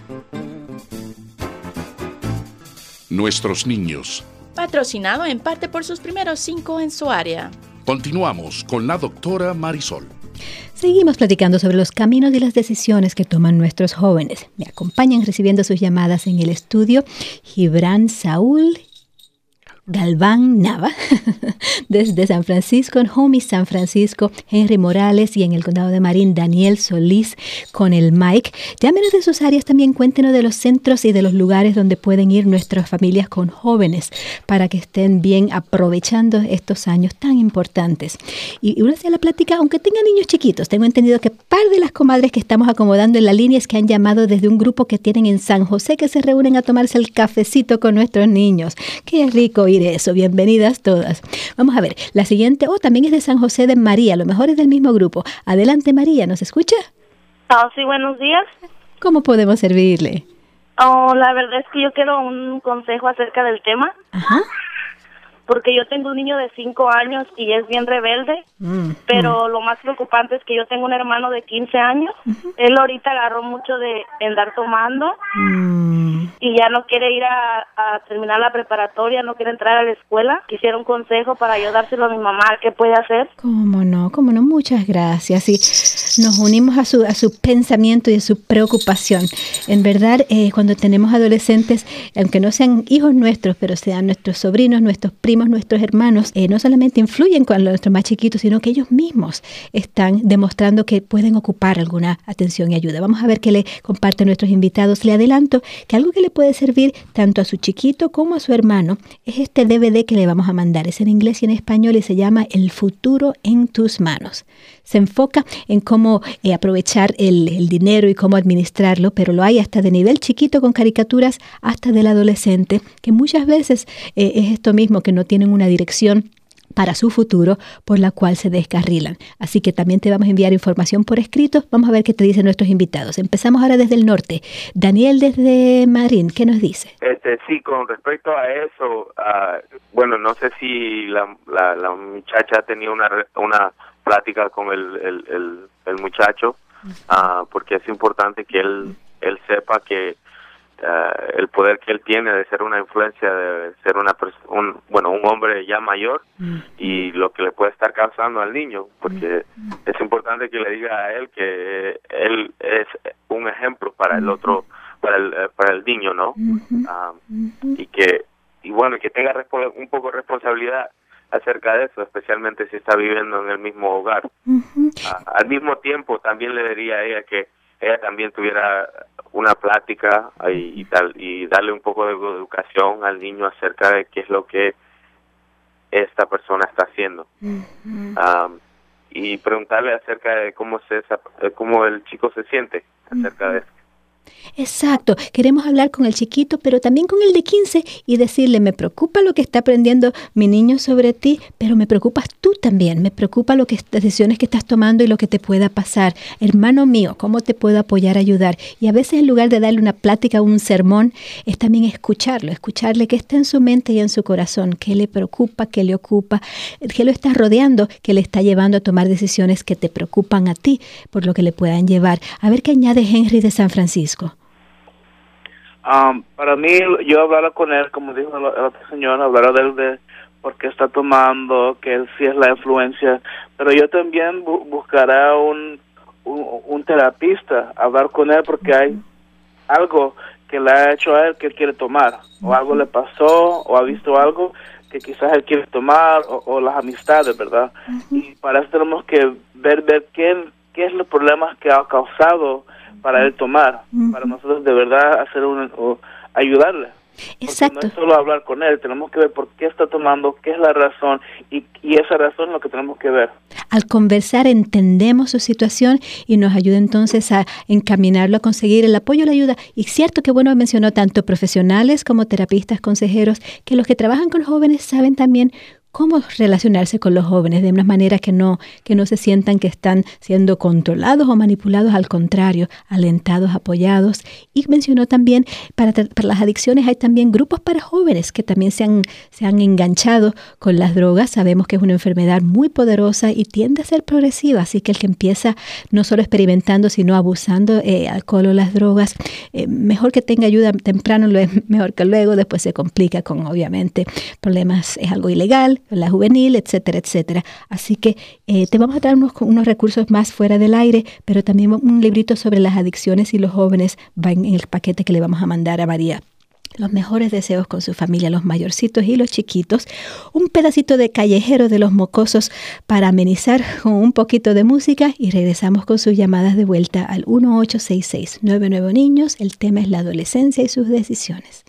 Nuestros niños. Patrocinado en parte por sus primeros 5 en su área. Continuamos con la doctora Marisol. Seguimos platicando sobre los caminos y las decisiones que toman nuestros jóvenes. Me acompañan recibiendo sus llamadas en el estudio Gibran Saúl Galván Nava, desde San Francisco, en Homey, San Francisco, Henry Morales, y en el condado de Marin, Daniel Solís con el Mike. Llámenos de sus áreas también, cuéntenos de los centros y de los lugares donde pueden ir nuestras familias con jóvenes para que estén bien aprovechando estos años tan importantes. Y una de la plática, aunque tengan niños chiquitos, tengo entendido que par de las comadres que estamos acomodando en la línea es que han llamado desde un grupo que tienen en San José, que se reúnen a tomarse el cafecito con nuestros niños. Qué rico oír eso. Bienvenidas todas. Vamos a ver, la siguiente, también es de San José de María, a lo mejor es del mismo grupo. Adelante, María, ¿nos escucha? Sí, buenos días. ¿Cómo podemos servirle? La verdad es que yo quiero un consejo acerca del tema. Ajá. porque yo tengo un niño de 5 años y es bien rebelde, pero lo más preocupante es que yo tengo un hermano de 15 años. Él ahorita agarró mucho de andar tomando y ya no quiere ir a terminar la preparatoria, no quiere entrar a la escuela. Quisiera un consejo para yo dárselo a mi mamá, ¿qué puede hacer? Cómo no, muchas gracias. Y nos unimos a su pensamiento y a su preocupación. En verdad, cuando tenemos adolescentes, aunque no sean hijos nuestros, pero sean nuestros sobrinos, nuestros primos, nuestros hermanos, no solamente influyen con nuestros más chiquitos, sino que ellos mismos están demostrando que pueden ocupar alguna atención y ayuda. Vamos a ver qué le comparten nuestros invitados. Le adelanto que algo que le puede servir tanto a su chiquito como a su hermano es este DVD que le vamos a mandar. Es en inglés y en español y se llama El futuro en tus manos. Se enfoca en cómo aprovechar el dinero y cómo administrarlo, pero lo hay hasta de nivel chiquito con caricaturas hasta del adolescente, que muchas veces es esto mismo, que no tienen una dirección para su futuro, por la cual se descarrilan. Así que también te vamos a enviar información por escrito. Vamos a ver qué te dicen nuestros invitados. Empezamos ahora desde el norte. Daniel desde Marín, ¿qué nos dice? Sí, con respecto a eso, bueno, no sé si la muchacha ha tenido una plática con el muchacho, porque es importante que él sepa que el poder que él tiene de ser una influencia, de ser un hombre ya mayor, y lo que le puede estar causando al niño, porque es importante que le diga a él que él es un ejemplo para el otro, para el niño, ¿no? Y que tenga un poco de responsabilidad acerca de eso, especialmente si está viviendo en el mismo hogar. Al mismo tiempo, también le diría a ella que ella también tuviera una plática y darle un poco de educación al niño acerca de qué es lo que esta persona está haciendo. Y preguntarle acerca de cómo el chico se siente acerca de eso. Exacto, queremos hablar con el chiquito, pero también con el de 15 y decirle, me preocupa lo que está aprendiendo mi niño sobre ti, pero me preocupas tú también, me preocupa las decisiones que estás tomando y lo que te pueda pasar. Hermano mío, ¿cómo te puedo apoyar, ayudar? Y a veces en lugar de darle una plática o un sermón, es también escucharle qué está en su mente y en su corazón, qué le preocupa, qué le ocupa, qué lo está rodeando, qué le está llevando a tomar decisiones que te preocupan a ti, por lo que le puedan llevar. A ver qué añade Henry de San Francisco. Para mí, yo hablara con él, como dijo el otro señor, hablara de él de por qué está tomando, que él sí es la influencia, pero yo también buscaré un terapista, hablar con él porque hay algo que le ha hecho a él que él quiere tomar, o algo le pasó, o ha visto algo que quizás él quiere tomar, o las amistades, ¿verdad? Y para eso tenemos que ver qué es los problemas que ha causado para él tomar, para nosotros de verdad ayudarle. Exacto. Porque no es solo hablar con él, tenemos que ver por qué está tomando, qué es la razón, y esa razón es lo que tenemos que ver. Al conversar entendemos su situación y nos ayuda entonces a encaminarlo a conseguir el apoyo y la ayuda. Y cierto que bueno mencionó tanto profesionales como terapistas, consejeros, que los que trabajan con jóvenes saben también cómo relacionarse con los jóvenes de una manera que no se sientan que están siendo controlados o manipulados, al contrario, alentados, apoyados. Y mencionó también, para las adicciones hay también grupos para jóvenes que también se han enganchado con las drogas. Sabemos que es una enfermedad muy poderosa y tiende a ser progresiva, así que el que empieza no solo experimentando, sino abusando alcohol o las drogas, mejor que tenga ayuda temprano, lo es mejor que luego, después se complica con, obviamente, problemas, es algo ilegal, la juvenil, etcétera, etcétera. Así que te vamos a traer unos recursos más fuera del aire, pero también un librito sobre las adicciones y los jóvenes va en el paquete que le vamos a mandar a María. Los mejores deseos con su familia, los mayorcitos y los chiquitos. Un pedacito de Callejero de los Mocosos para amenizar con un poquito de música y regresamos con sus llamadas de vuelta al 1866-99 Niños. El tema es la adolescencia y sus decisiones.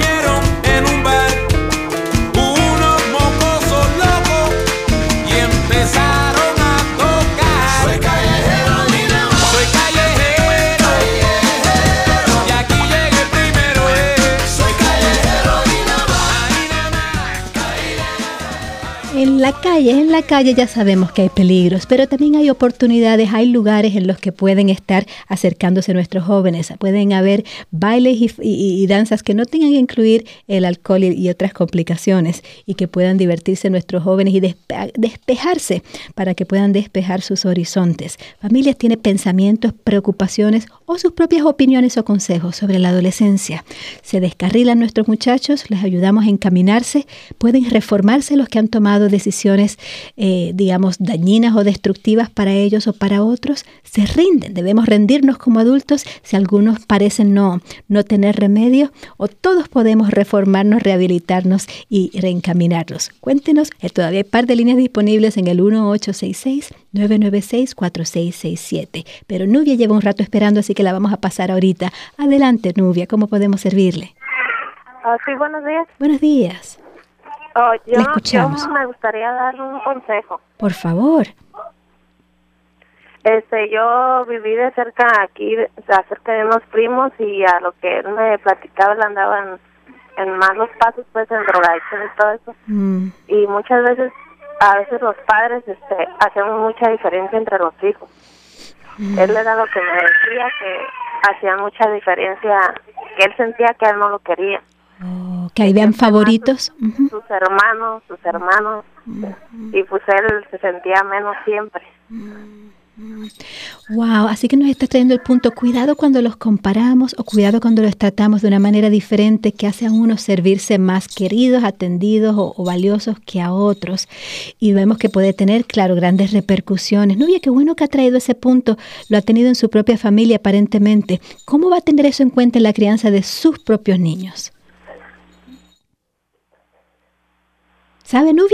En un bar, unos mocosos locos, y En la calle ya sabemos que hay peligros, pero también hay oportunidades, hay lugares en los que pueden estar acercándose nuestros jóvenes. Pueden haber bailes y danzas que no tengan que incluir el alcohol y otras complicaciones y que puedan divertirse nuestros jóvenes y despejarse para que puedan despejar sus horizontes. Familias tienen pensamientos, preocupaciones o sus propias opiniones o consejos sobre la adolescencia. Se descarrilan nuestros muchachos, les ayudamos a encaminarse, pueden reformarse los que han tomado decisiones, dañinas o destructivas para ellos o para otros, se rinden. Debemos rendirnos como adultos si algunos parecen no tener remedio, o todos podemos reformarnos, rehabilitarnos y reencaminarlos. Cuéntenos, todavía hay un par de líneas disponibles en el 1866-996-4667. Pero Nubia lleva un rato esperando, así que la vamos a pasar ahorita. Adelante, Nubia, ¿cómo podemos servirle? Sí, buenos días. Buenos días. Yo escuchamos. me gustaría dar un consejo. Por favor. Yo viví de cerca cerca de unos primos, y a lo que él me platicaba, le andaban en malos pasos, pues en drogadicción y todo eso. Y muchas veces, a veces los padres hacemos mucha diferencia entre los hijos. Él era lo que me decía, que hacía mucha diferencia, que él sentía que él no lo quería. Que ahí vean favoritos. Sus hermanos, y pues él se sentía menos siempre. Wow, así que nos está trayendo el punto, cuidado cuando los comparamos o cuidado cuando los tratamos de una manera diferente, que hace a unos servirse más queridos, atendidos o valiosos que a otros. Y vemos que puede tener, claro, grandes repercusiones. Nubia, qué bueno que ha traído ese punto, lo ha tenido en su propia familia aparentemente. ¿Cómo va a tener eso en cuenta en la crianza de sus propios niños? ¿Sabe, Nubia?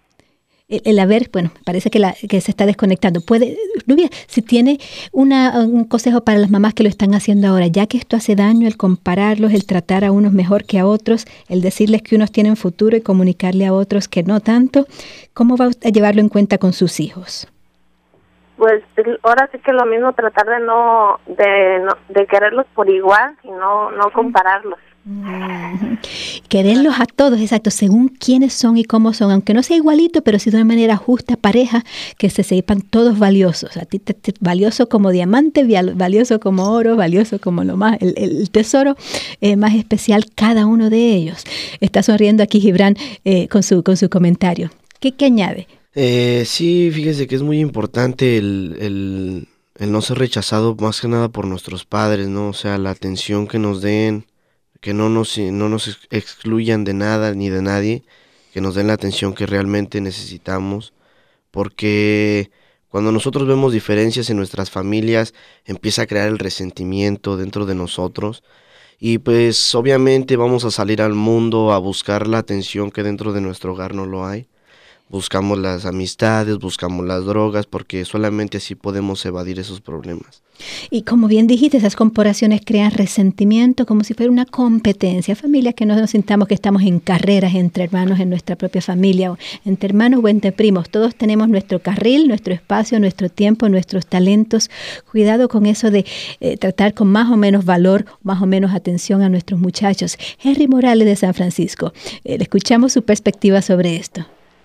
Parece que se está desconectando. Nubia, si tiene un consejo para las mamás que lo están haciendo ahora, ya que esto hace daño, el compararlos, el tratar a unos mejor que a otros, el decirles que unos tienen futuro y comunicarle a otros que no tanto, ¿cómo va a llevarlo en cuenta con sus hijos? Pues ahora sí que lo mismo, tratar de quererlos por igual y no compararlos. Quererlos a todos, exacto, según quiénes son y cómo son, aunque no sea igualito, pero sí de una manera justa, pareja, que se sepan todos valiosos. A ti valioso como diamante, valioso como oro, valioso como el tesoro más especial, cada uno de ellos. Está sonriendo aquí Gibran con su comentario. ¿Qué añade? Sí, fíjese que es muy importante el no ser rechazado, más que nada por nuestros padres, ¿no? O sea, la atención que nos den, que no nos excluyan de nada ni de nadie, que nos den la atención que realmente necesitamos, porque cuando nosotros vemos diferencias en nuestras familias, empieza a crear el resentimiento dentro de nosotros, y pues obviamente vamos a salir al mundo a buscar la atención que dentro de nuestro hogar no lo hay. Buscamos las amistades, buscamos las drogas, porque solamente así podemos evadir esos problemas. Y como bien dijiste, esas comparaciones crean resentimiento, como si fuera una competencia. Familias que no nos sintamos que estamos en carreras entre hermanos en nuestra propia familia, o entre hermanos o entre primos. Todos tenemos nuestro carril, nuestro espacio, nuestro tiempo, nuestros talentos. Cuidado con eso de tratar con más o menos valor, más o menos atención a nuestros muchachos. Henry Morales de San Francisco, le escuchamos su perspectiva sobre esto.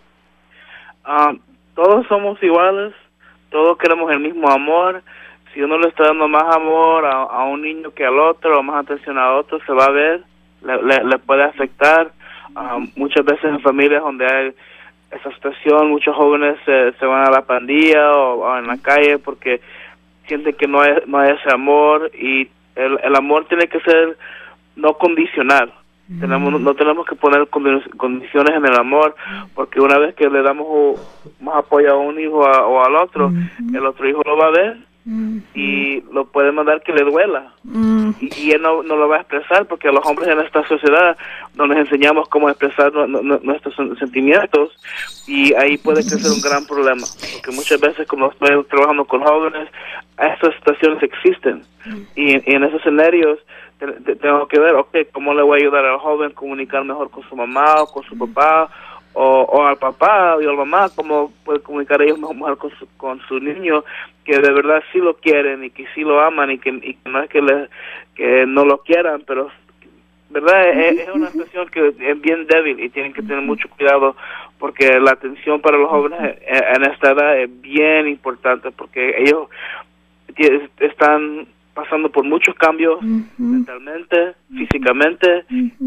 Todos somos iguales, todos queremos el mismo amor. Si uno le está dando más amor a un niño que al otro, o más atención a otro, se va a ver, le puede afectar. Muchas veces en familias donde hay esa situación, muchos jóvenes se van a la pandilla o en la calle porque sienten que no hay ese amor, y el amor tiene que ser no condicional. No tenemos que poner condiciones en el amor, porque una vez que le damos más apoyo a un hijo o al otro, el otro hijo lo va a ver y lo puede mandar que le duela, y él no lo va a expresar, porque a los hombres en esta sociedad no les enseñamos cómo expresar nuestros sentimientos, y ahí puede crecer un gran problema, porque muchas veces cuando estoy trabajando con jóvenes, estas situaciones existen, y en esos escenarios tengo que ver, cómo le voy a ayudar al joven a comunicar mejor con su mamá o con su papá, o al papá y a la mamá, cómo puede comunicar ellos mejor con su niño, que de verdad sí lo quieren y que sí lo aman, y que no es que no lo quieran, pero ¿verdad? Es una situación que es bien débil y tienen que tener mucho cuidado porque la atención para los jóvenes en esta edad es bien importante porque ellos están pasando por muchos cambios mentalmente, físicamente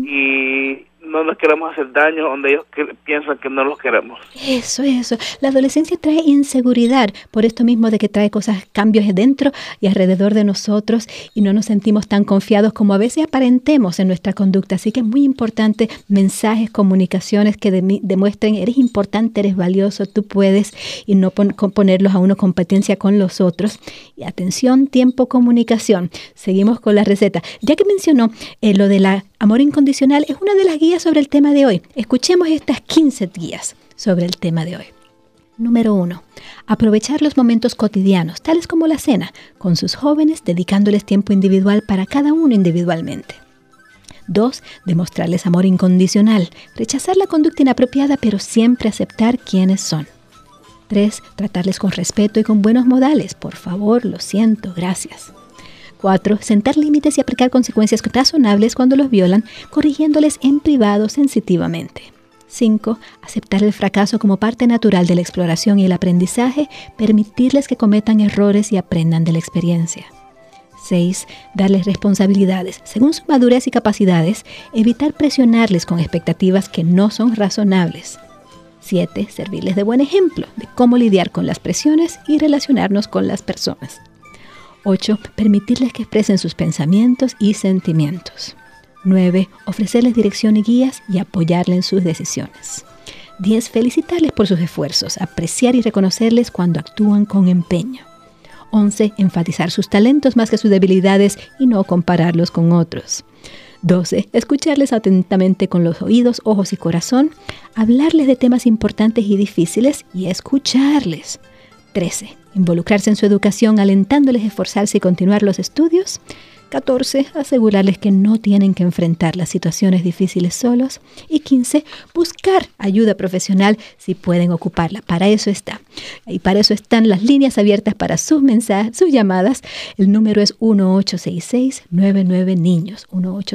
y no nos queremos hacer daño donde ellos piensan que no los queremos. Eso. La adolescencia trae inseguridad, por esto mismo de que trae cambios dentro y alrededor de nosotros y no nos sentimos tan confiados como a veces aparentemos en nuestra conducta. Así que es muy importante mensajes, comunicaciones que demuestren eres importante, eres valioso, tú puedes y no ponerlos a una competencia con los otros. Y atención, tiempo, comunicación. Seguimos con la receta. Ya que mencionó lo de la amor incondicional, es una de las guías sobre el tema de hoy. Escuchemos estas 15 guías sobre el tema de hoy. Número 1. Aprovechar los momentos cotidianos, tales como la cena, con sus jóvenes, dedicándoles tiempo individual para cada uno individualmente. 2. Demostrarles amor incondicional, rechazar la conducta inapropiada, pero siempre aceptar quiénes son. 3. Tratarles con respeto y con buenos modales. Por favor, lo siento, gracias. 4. Sentar límites y aplicar consecuencias razonables cuando los violan, corrigiéndoles en privado sensitivamente. 5. Aceptar el fracaso como parte natural de la exploración y el aprendizaje, permitirles que cometan errores y aprendan de la experiencia. 6. Darles responsabilidades según su madurez y capacidades, evitar presionarles con expectativas que no son razonables. 7. Servirles de buen ejemplo de cómo lidiar con las presiones y relacionarnos con las personas. 8. Permitirles que expresen sus pensamientos y sentimientos. 9. Ofrecerles dirección y guías y apoyarles en sus decisiones. 10. Felicitarles por sus esfuerzos, apreciar y reconocerles cuando actúan con empeño. 11. Enfatizar sus talentos más que sus debilidades y no compararlos con otros. 12. Escucharles atentamente con los oídos, ojos y corazón, hablarles de temas importantes y difíciles y escucharles. 13. Involucrarse en su educación, alentándoles a esforzarse y continuar los estudios. 14. Asegurarles que no tienen que enfrentar las situaciones difíciles solos. Y 15. Buscar ayuda profesional si pueden ocuparla. Para eso está. Y para eso están las líneas abiertas para sus mensajes, sus llamadas. El número es 1866-99-NIños.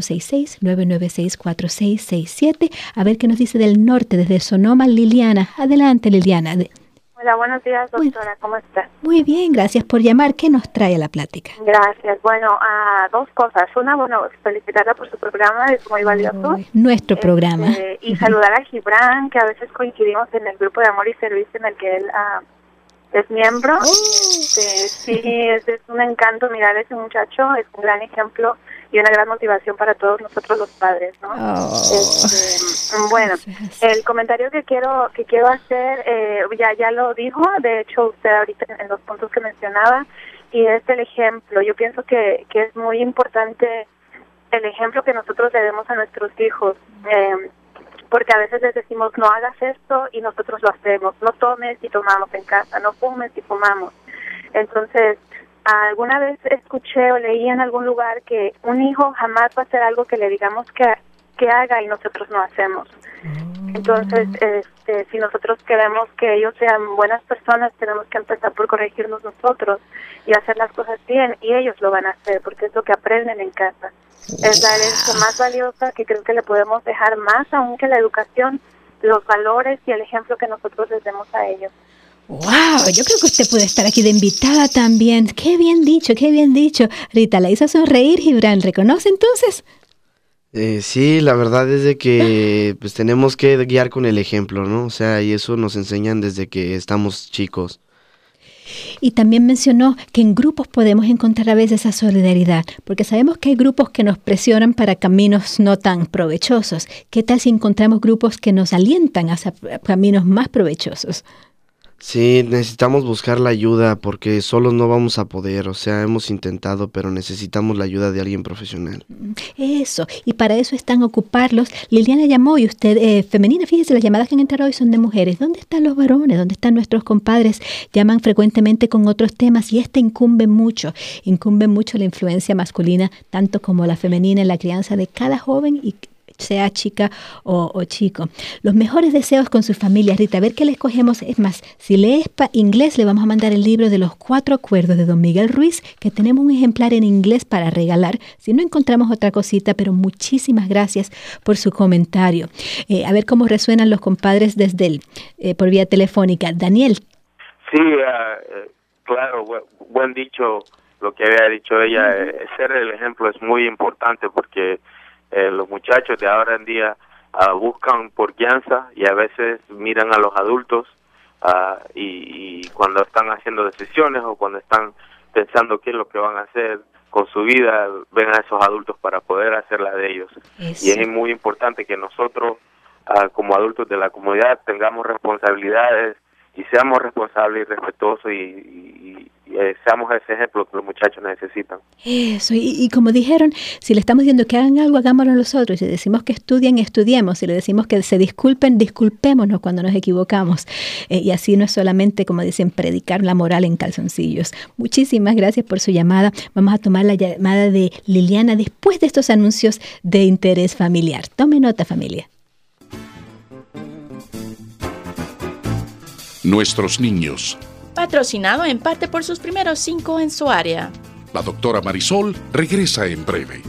1866-996-4667. A ver qué nos dice del norte, desde Sonoma, Liliana. Adelante, Liliana. Hola, buenos días, doctora. ¿Cómo está? Muy bien, gracias por llamar. ¿Qué nos trae a la plática? Gracias. Bueno, dos cosas. Una, felicitarla por su programa, es muy valioso. Nuestro programa. Y saludar a Gibran, que a veces coincidimos en el grupo de amor y servicio en el que él es miembro. Sí, es un encanto mirar a ese muchacho, es un gran ejemplo y una gran motivación para todos nosotros los padres, ¿no? Bueno, el comentario que quiero hacer, ya lo dijo, de hecho usted ahorita en los puntos que mencionaba, y es el ejemplo. Yo pienso que es muy importante el ejemplo que nosotros le demos a nuestros hijos, porque a veces les decimos no hagas esto y nosotros lo hacemos, no tomes y tomamos en casa, no fumes y fumamos. Entonces, alguna vez escuché o leí en algún lugar que un hijo jamás va a hacer algo que le digamos que haga y nosotros no hacemos. Entonces, si nosotros queremos que ellos sean buenas personas, tenemos que empezar por corregirnos nosotros y hacer las cosas bien, y ellos lo van a hacer porque es lo que aprenden en casa. Es la herencia más valiosa que creo que le podemos dejar, más aún que la educación, los valores y el ejemplo que nosotros les demos a ellos. ¡Wow! Yo creo que usted puede estar aquí de invitada también. ¡Qué bien dicho, qué bien dicho! Rita la hizo sonreír, Gibran. ¿Reconoce entonces? Sí, la verdad es de que pues tenemos que guiar con el ejemplo, ¿no? O sea, y eso nos enseñan desde que estamos chicos. Y también mencionó que en grupos podemos encontrar a veces esa solidaridad, porque sabemos que hay grupos que nos presionan para caminos no tan provechosos. ¿Qué tal si encontramos grupos que nos alientan hacia caminos más provechosos? Sí, necesitamos buscar la ayuda porque solos no vamos a poder, o sea, hemos intentado, pero necesitamos la ayuda de alguien profesional. Eso, y para eso están ocuparlos. Liliana llamó y usted, femenina, fíjese, las llamadas que han entrado hoy son de mujeres. ¿Dónde están los varones? ¿Dónde están nuestros compadres? Llaman frecuentemente con otros temas y incumbe mucho la influencia masculina, tanto como la femenina en la crianza de cada joven y sea chica o chico. Los mejores deseos con su familia, Rita. A ver qué le escogemos. Es más, si lees inglés, le vamos a mandar el libro de los 4 acuerdos de don Miguel Ruiz, que tenemos un ejemplar en inglés para regalar. Si no encontramos otra cosita, pero muchísimas gracias por su comentario. A ver cómo resuenan los compadres desde por vía telefónica. Daniel. Sí, claro, buen dicho lo que había dicho ella. Ser el ejemplo es muy importante porque los muchachos de ahora en día buscan por guianza y a veces miran a los adultos y cuando están haciendo decisiones o cuando están pensando qué es lo que van a hacer con su vida, ven a esos adultos para poder hacer la de ellos. Eso. Y es muy importante que nosotros como adultos de la comunidad tengamos responsabilidades y seamos responsables y respetuosos y seamos ese ejemplo que los muchachos necesitan. Eso, y como dijeron, si le estamos diciendo que hagan algo, hagámoslo nosotros. Si decimos que estudien, estudiemos. Si le decimos que se disculpen, disculpémonos cuando nos equivocamos. Y así no es solamente, como dicen, predicar la moral en calzoncillos. Muchísimas gracias por su llamada. Vamos a tomar la llamada de Liliana después de estos anuncios de interés familiar. Tome nota, familia. Nuestros niños. Patrocinado en parte por sus primeros 5 en su área. La doctora Marisol regresa en breve.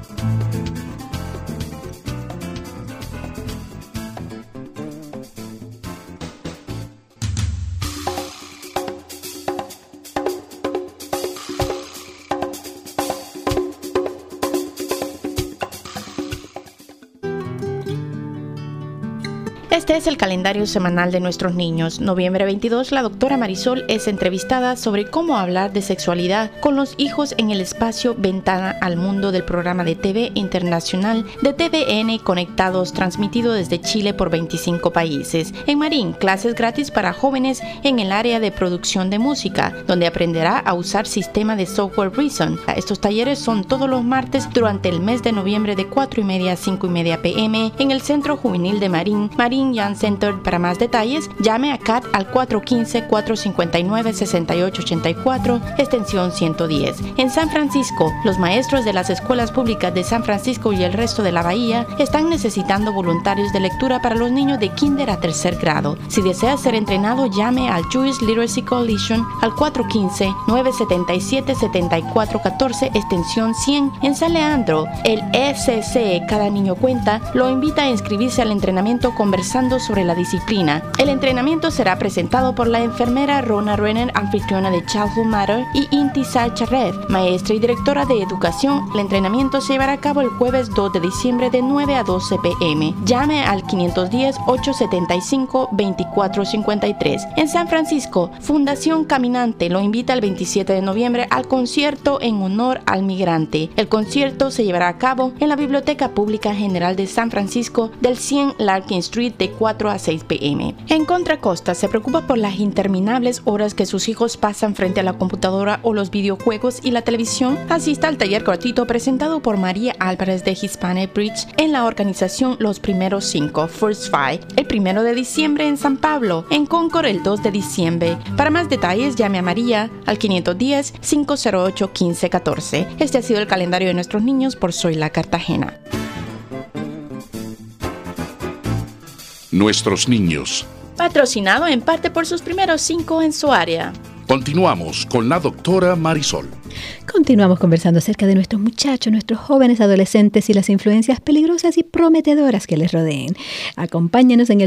Este es el calendario semanal de nuestros niños. Noviembre 22, la doctora Marisol es entrevistada sobre cómo hablar de sexualidad con los hijos en el espacio Ventana al Mundo del programa de TV internacional de TVN Conectados, transmitido desde Chile por 25 países. En Marín, clases gratis para jóvenes en el área de producción de música, donde aprenderá a usar sistema de software Reason. Estos talleres son todos los martes durante el mes de noviembre de 4:30 a 5:30 p.m. en el Centro Juvenil de Marín Young Center. Para más detalles, llame a Kat al 415-459-6884, extensión 110. En San Francisco, los maestros de las escuelas públicas de San Francisco y el resto de la bahía están necesitando voluntarios de lectura para los niños de kinder a 3er grado. Si desea ser entrenado, llame al Jewish Literacy Coalition al 415-977-7414, extensión 100. En San Leandro, el ECC Cada Niño Cuenta lo invita a inscribirse al entrenamiento conversando sobre la disciplina. El entrenamiento será presentado por la enfermera Rona Renner, anfitriona de Childhood Matter, y Intisar Charred, maestra y directora de educación. El entrenamiento se llevará a cabo el jueves 2 de diciembre de 9 a 12 p.m. Llame al 510-875-2453. En San Francisco, Fundación Caminante lo invita el 27 de noviembre al concierto en honor al migrante. El concierto se llevará a cabo en la Biblioteca Pública General de San Francisco del 100 Larkin Street de 4 a 6 p.m. En Contra Costa se preocupa por las interminables horas que sus hijos pasan frente a la computadora o los videojuegos y la televisión. Asista al taller gratuito presentado por María Álvarez de Hispanic Bridge en la organización Los Primeros 5, First Five, el 1 de diciembre en San Pablo, en Concord el 2 de diciembre. Para más detalles, llame a María al 510-508-1514. Este ha sido el calendario de nuestros niños por Soy La Cartagena. Nuestros niños. Patrocinado en parte por sus primeros 5 en su área. Continuamos con la doctora Marisol. Continuamos conversando acerca de nuestros muchachos, nuestros jóvenes adolescentes y las influencias peligrosas y prometedoras que les rodeen. Acompáñanos en el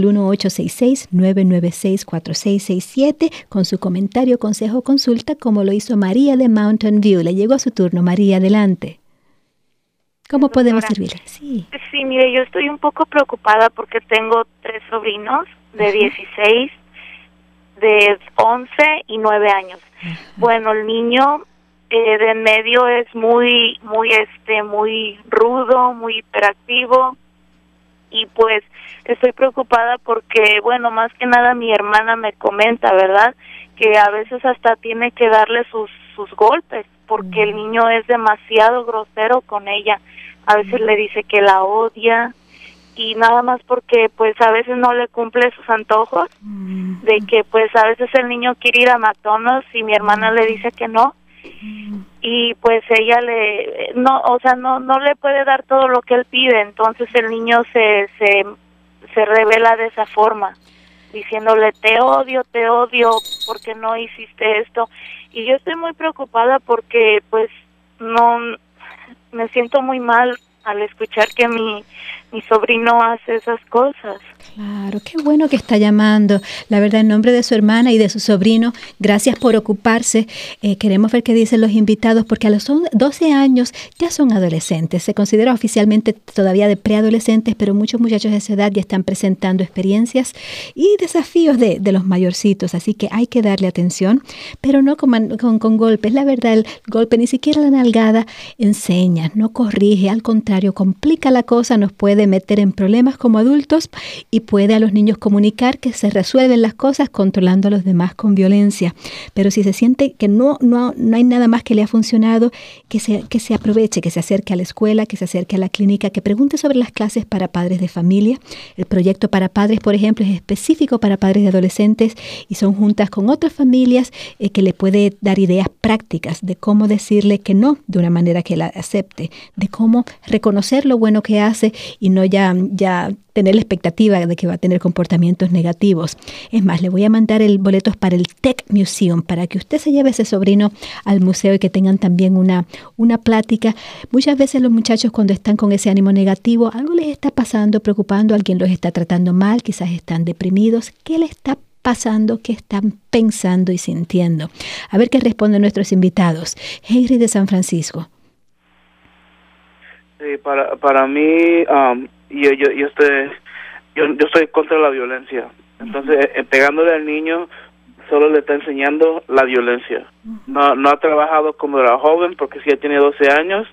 1866-996-4667 con su comentario, consejo o consulta, como lo hizo María de Mountain View. Le llegó a su turno. María, adelante. ¿Cómo podemos servirle? Sí, mire, yo estoy un poco preocupada porque tengo 3 sobrinos de 16, de 11 y 9 años. Bueno, el niño de en medio es muy rudo, muy hiperactivo, y pues estoy preocupada porque, bueno, más que nada mi hermana me comenta, ¿verdad?, que a veces hasta tiene que darle sus golpes porque el niño es demasiado grosero con ella. A veces le dice que la odia y nada más porque pues a veces no le cumple sus antojos, de que pues a veces el niño quiere ir a McDonald's y mi hermana le dice que no, y pues ella no le puede dar todo lo que él pide, entonces el niño se revela de esa forma, diciéndole te odio porque no hiciste esto, y yo estoy muy preocupada porque pues no, me siento muy mal al escuchar que mi sobrino hace esas cosas. Claro, qué bueno que está llamando. La verdad, en nombre de su hermana y de su sobrino, gracias por ocuparse. Queremos ver qué dicen los invitados, porque a los 12 años ya son adolescentes. Se considera oficialmente todavía de preadolescentes, pero muchos muchachos de esa edad ya están presentando experiencias y desafíos de los mayorcitos. Así que hay que darle atención, pero no con golpes. La verdad, el golpe, ni siquiera la nalgada, enseña, no corrige. Al contrario, complica la cosa, nos puede meter en problemas como adultos y puede a los niños comunicar que se resuelven las cosas controlando a los demás con violencia. Pero si se siente que no hay nada más que le ha funcionado, que se aproveche, que se acerque a la escuela, que se acerque a la clínica, que pregunte sobre las clases para padres de familia. El proyecto para padres, por ejemplo, es específico para padres de adolescentes y son juntas con otras familias que le puede dar ideas prácticas de cómo decirle que no de una manera que la acepte, de cómo reconocer lo bueno que hace y no ya tener la expectativa de que va a tener comportamientos negativos. Es más, le voy a mandar el boletos para el Tech Museum para que usted se lleve a ese sobrino al museo y que tengan también una plática. Muchas veces los muchachos cuando están con ese ánimo negativo, algo les está pasando, preocupando, alguien los está tratando mal, quizás están deprimidos. ¿Qué les está pasando? ¿Qué están pensando y sintiendo? A ver qué responden nuestros invitados. Henry de San Francisco. Sí, para mí, yo estoy contra la violencia. Entonces, pegándole al niño solo le está enseñando la violencia. No ha trabajado como era joven, porque si ya tiene 12 años,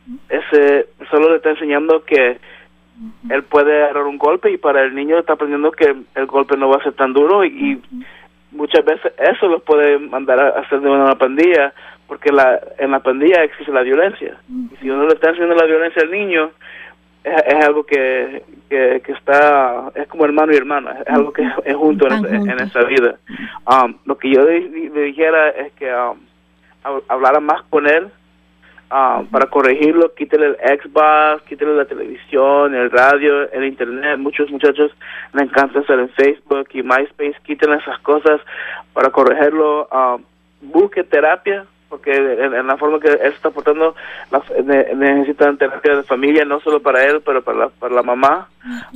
solo le está enseñando que él puede agarrar un golpe, y para el niño está aprendiendo que el golpe no va a ser tan duro, y muchas veces eso los puede mandar a hacer de una pandilla, porque en la pandilla existe la violencia. Y si uno le está enseñando la violencia al niño, es algo que está, es como hermano y hermana, es algo que es junto en esa vida. Lo que yo le dijera es que hablara más con él para corregirlo, quítele el Xbox, quítele la televisión, el radio, el internet. Muchos muchachos le encanta estar en Facebook y MySpace. Quítenle esas cosas para corregirlo. Busque terapia, porque en la forma que él está portando necesitan terapia de familia, no solo para él, pero para la mamá.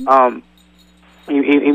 Y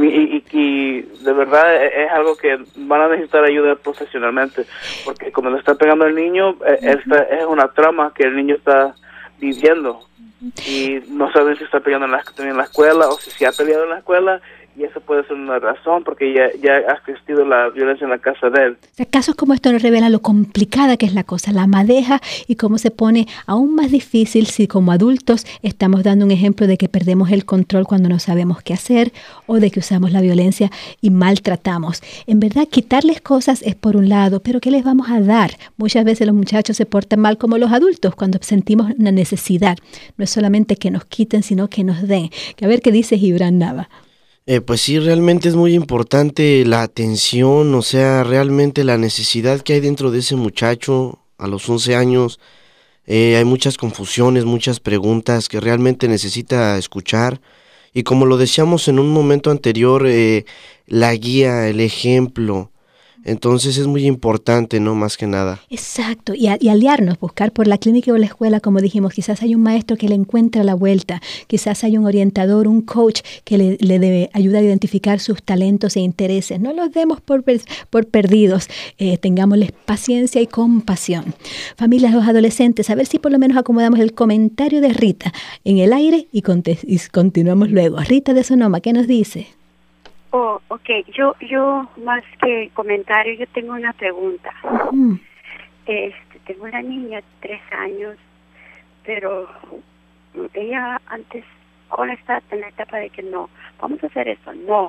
de verdad es algo que van a necesitar ayuda profesionalmente, porque como le está pegando al niño, es una trama que el niño está viviendo, y no saben si está peleando en la escuela o si se ha peleado en la escuela, y eso puede ser una razón, porque ya ha existido la violencia en la casa de él. O sea, casos como estos nos revelan lo complicada que es la cosa, la madeja, y cómo se pone aún más difícil si como adultos estamos dando un ejemplo de que perdemos el control cuando no sabemos qué hacer, o de que usamos la violencia y maltratamos. En verdad, quitarles cosas es por un lado, pero ¿qué les vamos a dar? Muchas veces los muchachos se portan mal como los adultos cuando sentimos una necesidad. No es solamente que nos quiten, sino que nos den. A ver qué dice Gibran Nava. Pues sí, realmente es muy importante la atención, o sea, realmente la necesidad que hay dentro de ese muchacho a los 11 años. Hay muchas confusiones, muchas preguntas que realmente necesita escuchar. Y como lo decíamos en un momento anterior, la guía, el ejemplo. Entonces es muy importante, ¿no? Más que nada. Exacto, y aliarnos, buscar por la clínica o la escuela, como dijimos, quizás hay un maestro que le encuentra la vuelta, quizás hay un orientador, un coach que le ayuda a identificar sus talentos e intereses. No los demos por perdidos, tengámosles paciencia y compasión. Familias, los adolescentes, a ver si por lo menos acomodamos el comentario de Rita en el aire y continuamos luego. Rita de Sonoma, ¿qué nos dice? Oh, ok. Yo más que comentario, yo tengo una pregunta. Tengo una niña de 3 años, pero ella antes, ahora está en la etapa de que no, vamos a hacer eso, no.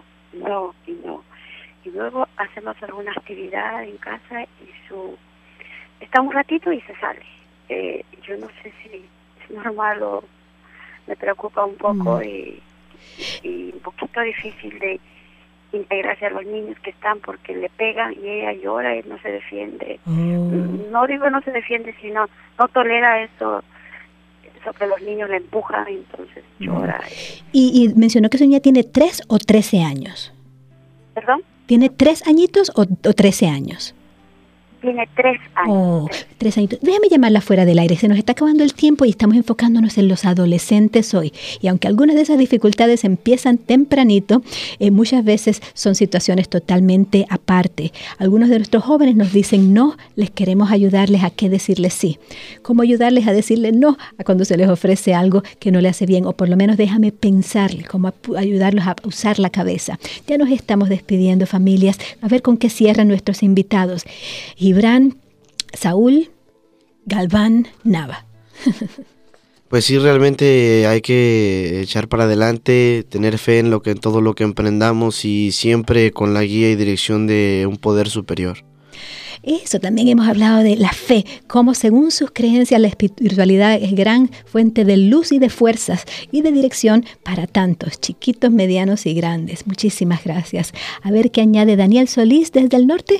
Y luego hacemos alguna actividad en casa y está un ratito y se sale. Yo no sé si es normal o me preocupa un poco y un poquito difícil de integrarse a los niños que están, porque le pegan y ella llora y no se defiende. no se defiende, sino no tolera eso que los niños le empujan, entonces llora. Y mencionó que su niña tiene 3 o 13 años. ¿Perdón? ¿Tiene 3 añitos o 13 años? Tiene 3 años. Oh, 3 añitos. Déjame llamarla fuera del aire. Se nos está acabando el tiempo y estamos enfocándonos en los adolescentes hoy. Y aunque algunas de esas dificultades empiezan tempranito, muchas veces son situaciones totalmente aparte. Algunos de nuestros jóvenes nos dicen no, les queremos ayudarles a qué decirles sí. ¿Cómo ayudarles a decirles no a cuando se les ofrece algo que no le hace bien? O por lo menos déjame pensarle, cómo ayudarlos a usar la cabeza. Ya nos estamos despidiendo, familias. A ver con qué cierran nuestros invitados. Gibran, Saúl, Galván, Nava. Pues sí, realmente hay que echar para adelante, tener fe en todo lo que emprendamos y siempre con la guía y dirección de un poder superior. Eso, también hemos hablado de la fe, cómo según sus creencias la espiritualidad es gran fuente de luz y de fuerzas y de dirección para tantos, chiquitos, medianos y grandes. Muchísimas gracias. A ver qué añade Daniel Solís desde el norte.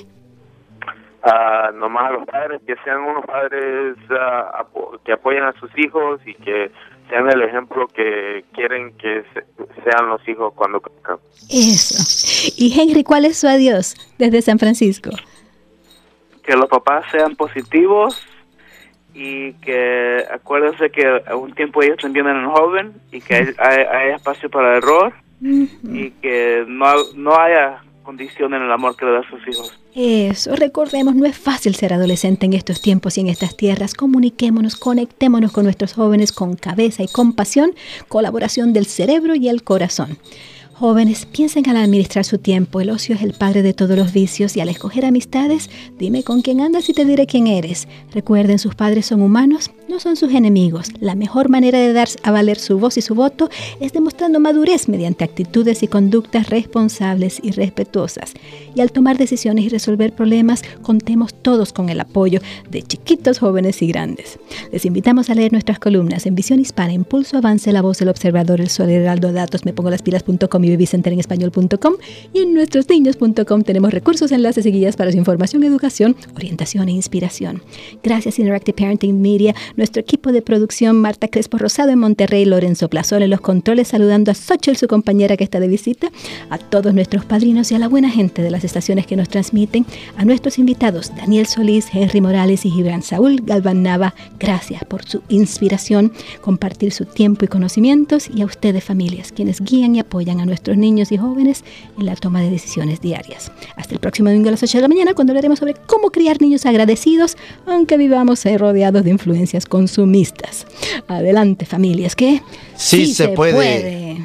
Nomás a los padres, que sean unos padres que apoyen a sus hijos y que sean el ejemplo que quieren que sean los hijos cuando crezcan. Eso. Y Henry, ¿cuál es su adiós desde San Francisco? Que los papás sean positivos y que acuérdense que a un tiempo ellos también eran joven y que hay espacio para el error y que no haya condición en el amor que le da a sus hijos. Eso, recordemos, no es fácil ser adolescente en estos tiempos y en estas tierras. Comuniquémonos, conectémonos con nuestros jóvenes con cabeza y con pasión, colaboración del cerebro y el corazón. Jóvenes, piensen al administrar su tiempo. El ocio es el padre de todos los vicios y al escoger amistades, dime con quién andas y te diré quién eres. Recuerden, sus padres son humanos, no son sus enemigos. La mejor manera de dar a valer su voz y su voto es demostrando madurez mediante actitudes y conductas responsables y respetuosas. Y al tomar decisiones y resolver problemas, contemos todos con el apoyo de chiquitos, jóvenes y grandes. Les invitamos a leer nuestras columnas en Visión Hispana, Impulso, Avance, La Voz, El Observador, El Sol, Heraldo, Datos, mepongoLasPilas.com y BabyCenter.com, y en nuestrosniños.com tenemos recursos, enlaces y guías para su información, educación, orientación e inspiración. Gracias Interactive Parenting Media, nuestro equipo de producción, Marta Crespo Rosado en Monterrey, Lorenzo Plazola en los controles, saludando a Xochitl, su compañera que está de visita, a todos nuestros padrinos y a la buena gente de las estaciones que nos transmiten, a nuestros invitados Daniel Solís, Henry Morales y Gibran Saúl Galván Nava. Gracias por su inspiración, compartir su tiempo y conocimientos, y a ustedes, familias, quienes guían y apoyan a nuestros niños y jóvenes en la toma de decisiones diarias. Hasta el próximo domingo a las 8 de la mañana, cuando hablaremos sobre cómo criar niños agradecidos, aunque vivamos rodeados de influencias consumistas. Adelante, familias, que sí se puede.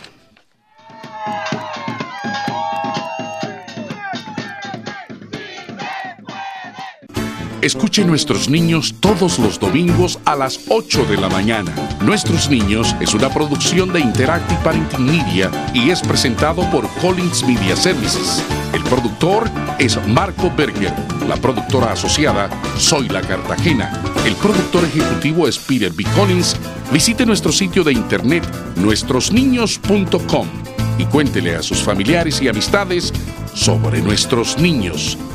Escuche Nuestros Niños todos los domingos a las 8 de la mañana. Nuestros Niños es una producción de Interactive Parenting Media y es presentado por Collins Media Services. El productor es Marco Berger. La productora asociada, Zoila Cartagena. El productor ejecutivo es Peter B. Collins. Visite nuestro sitio de internet, nuestrosniños.com, y cuéntele a sus familiares y amistades sobre nuestros niños.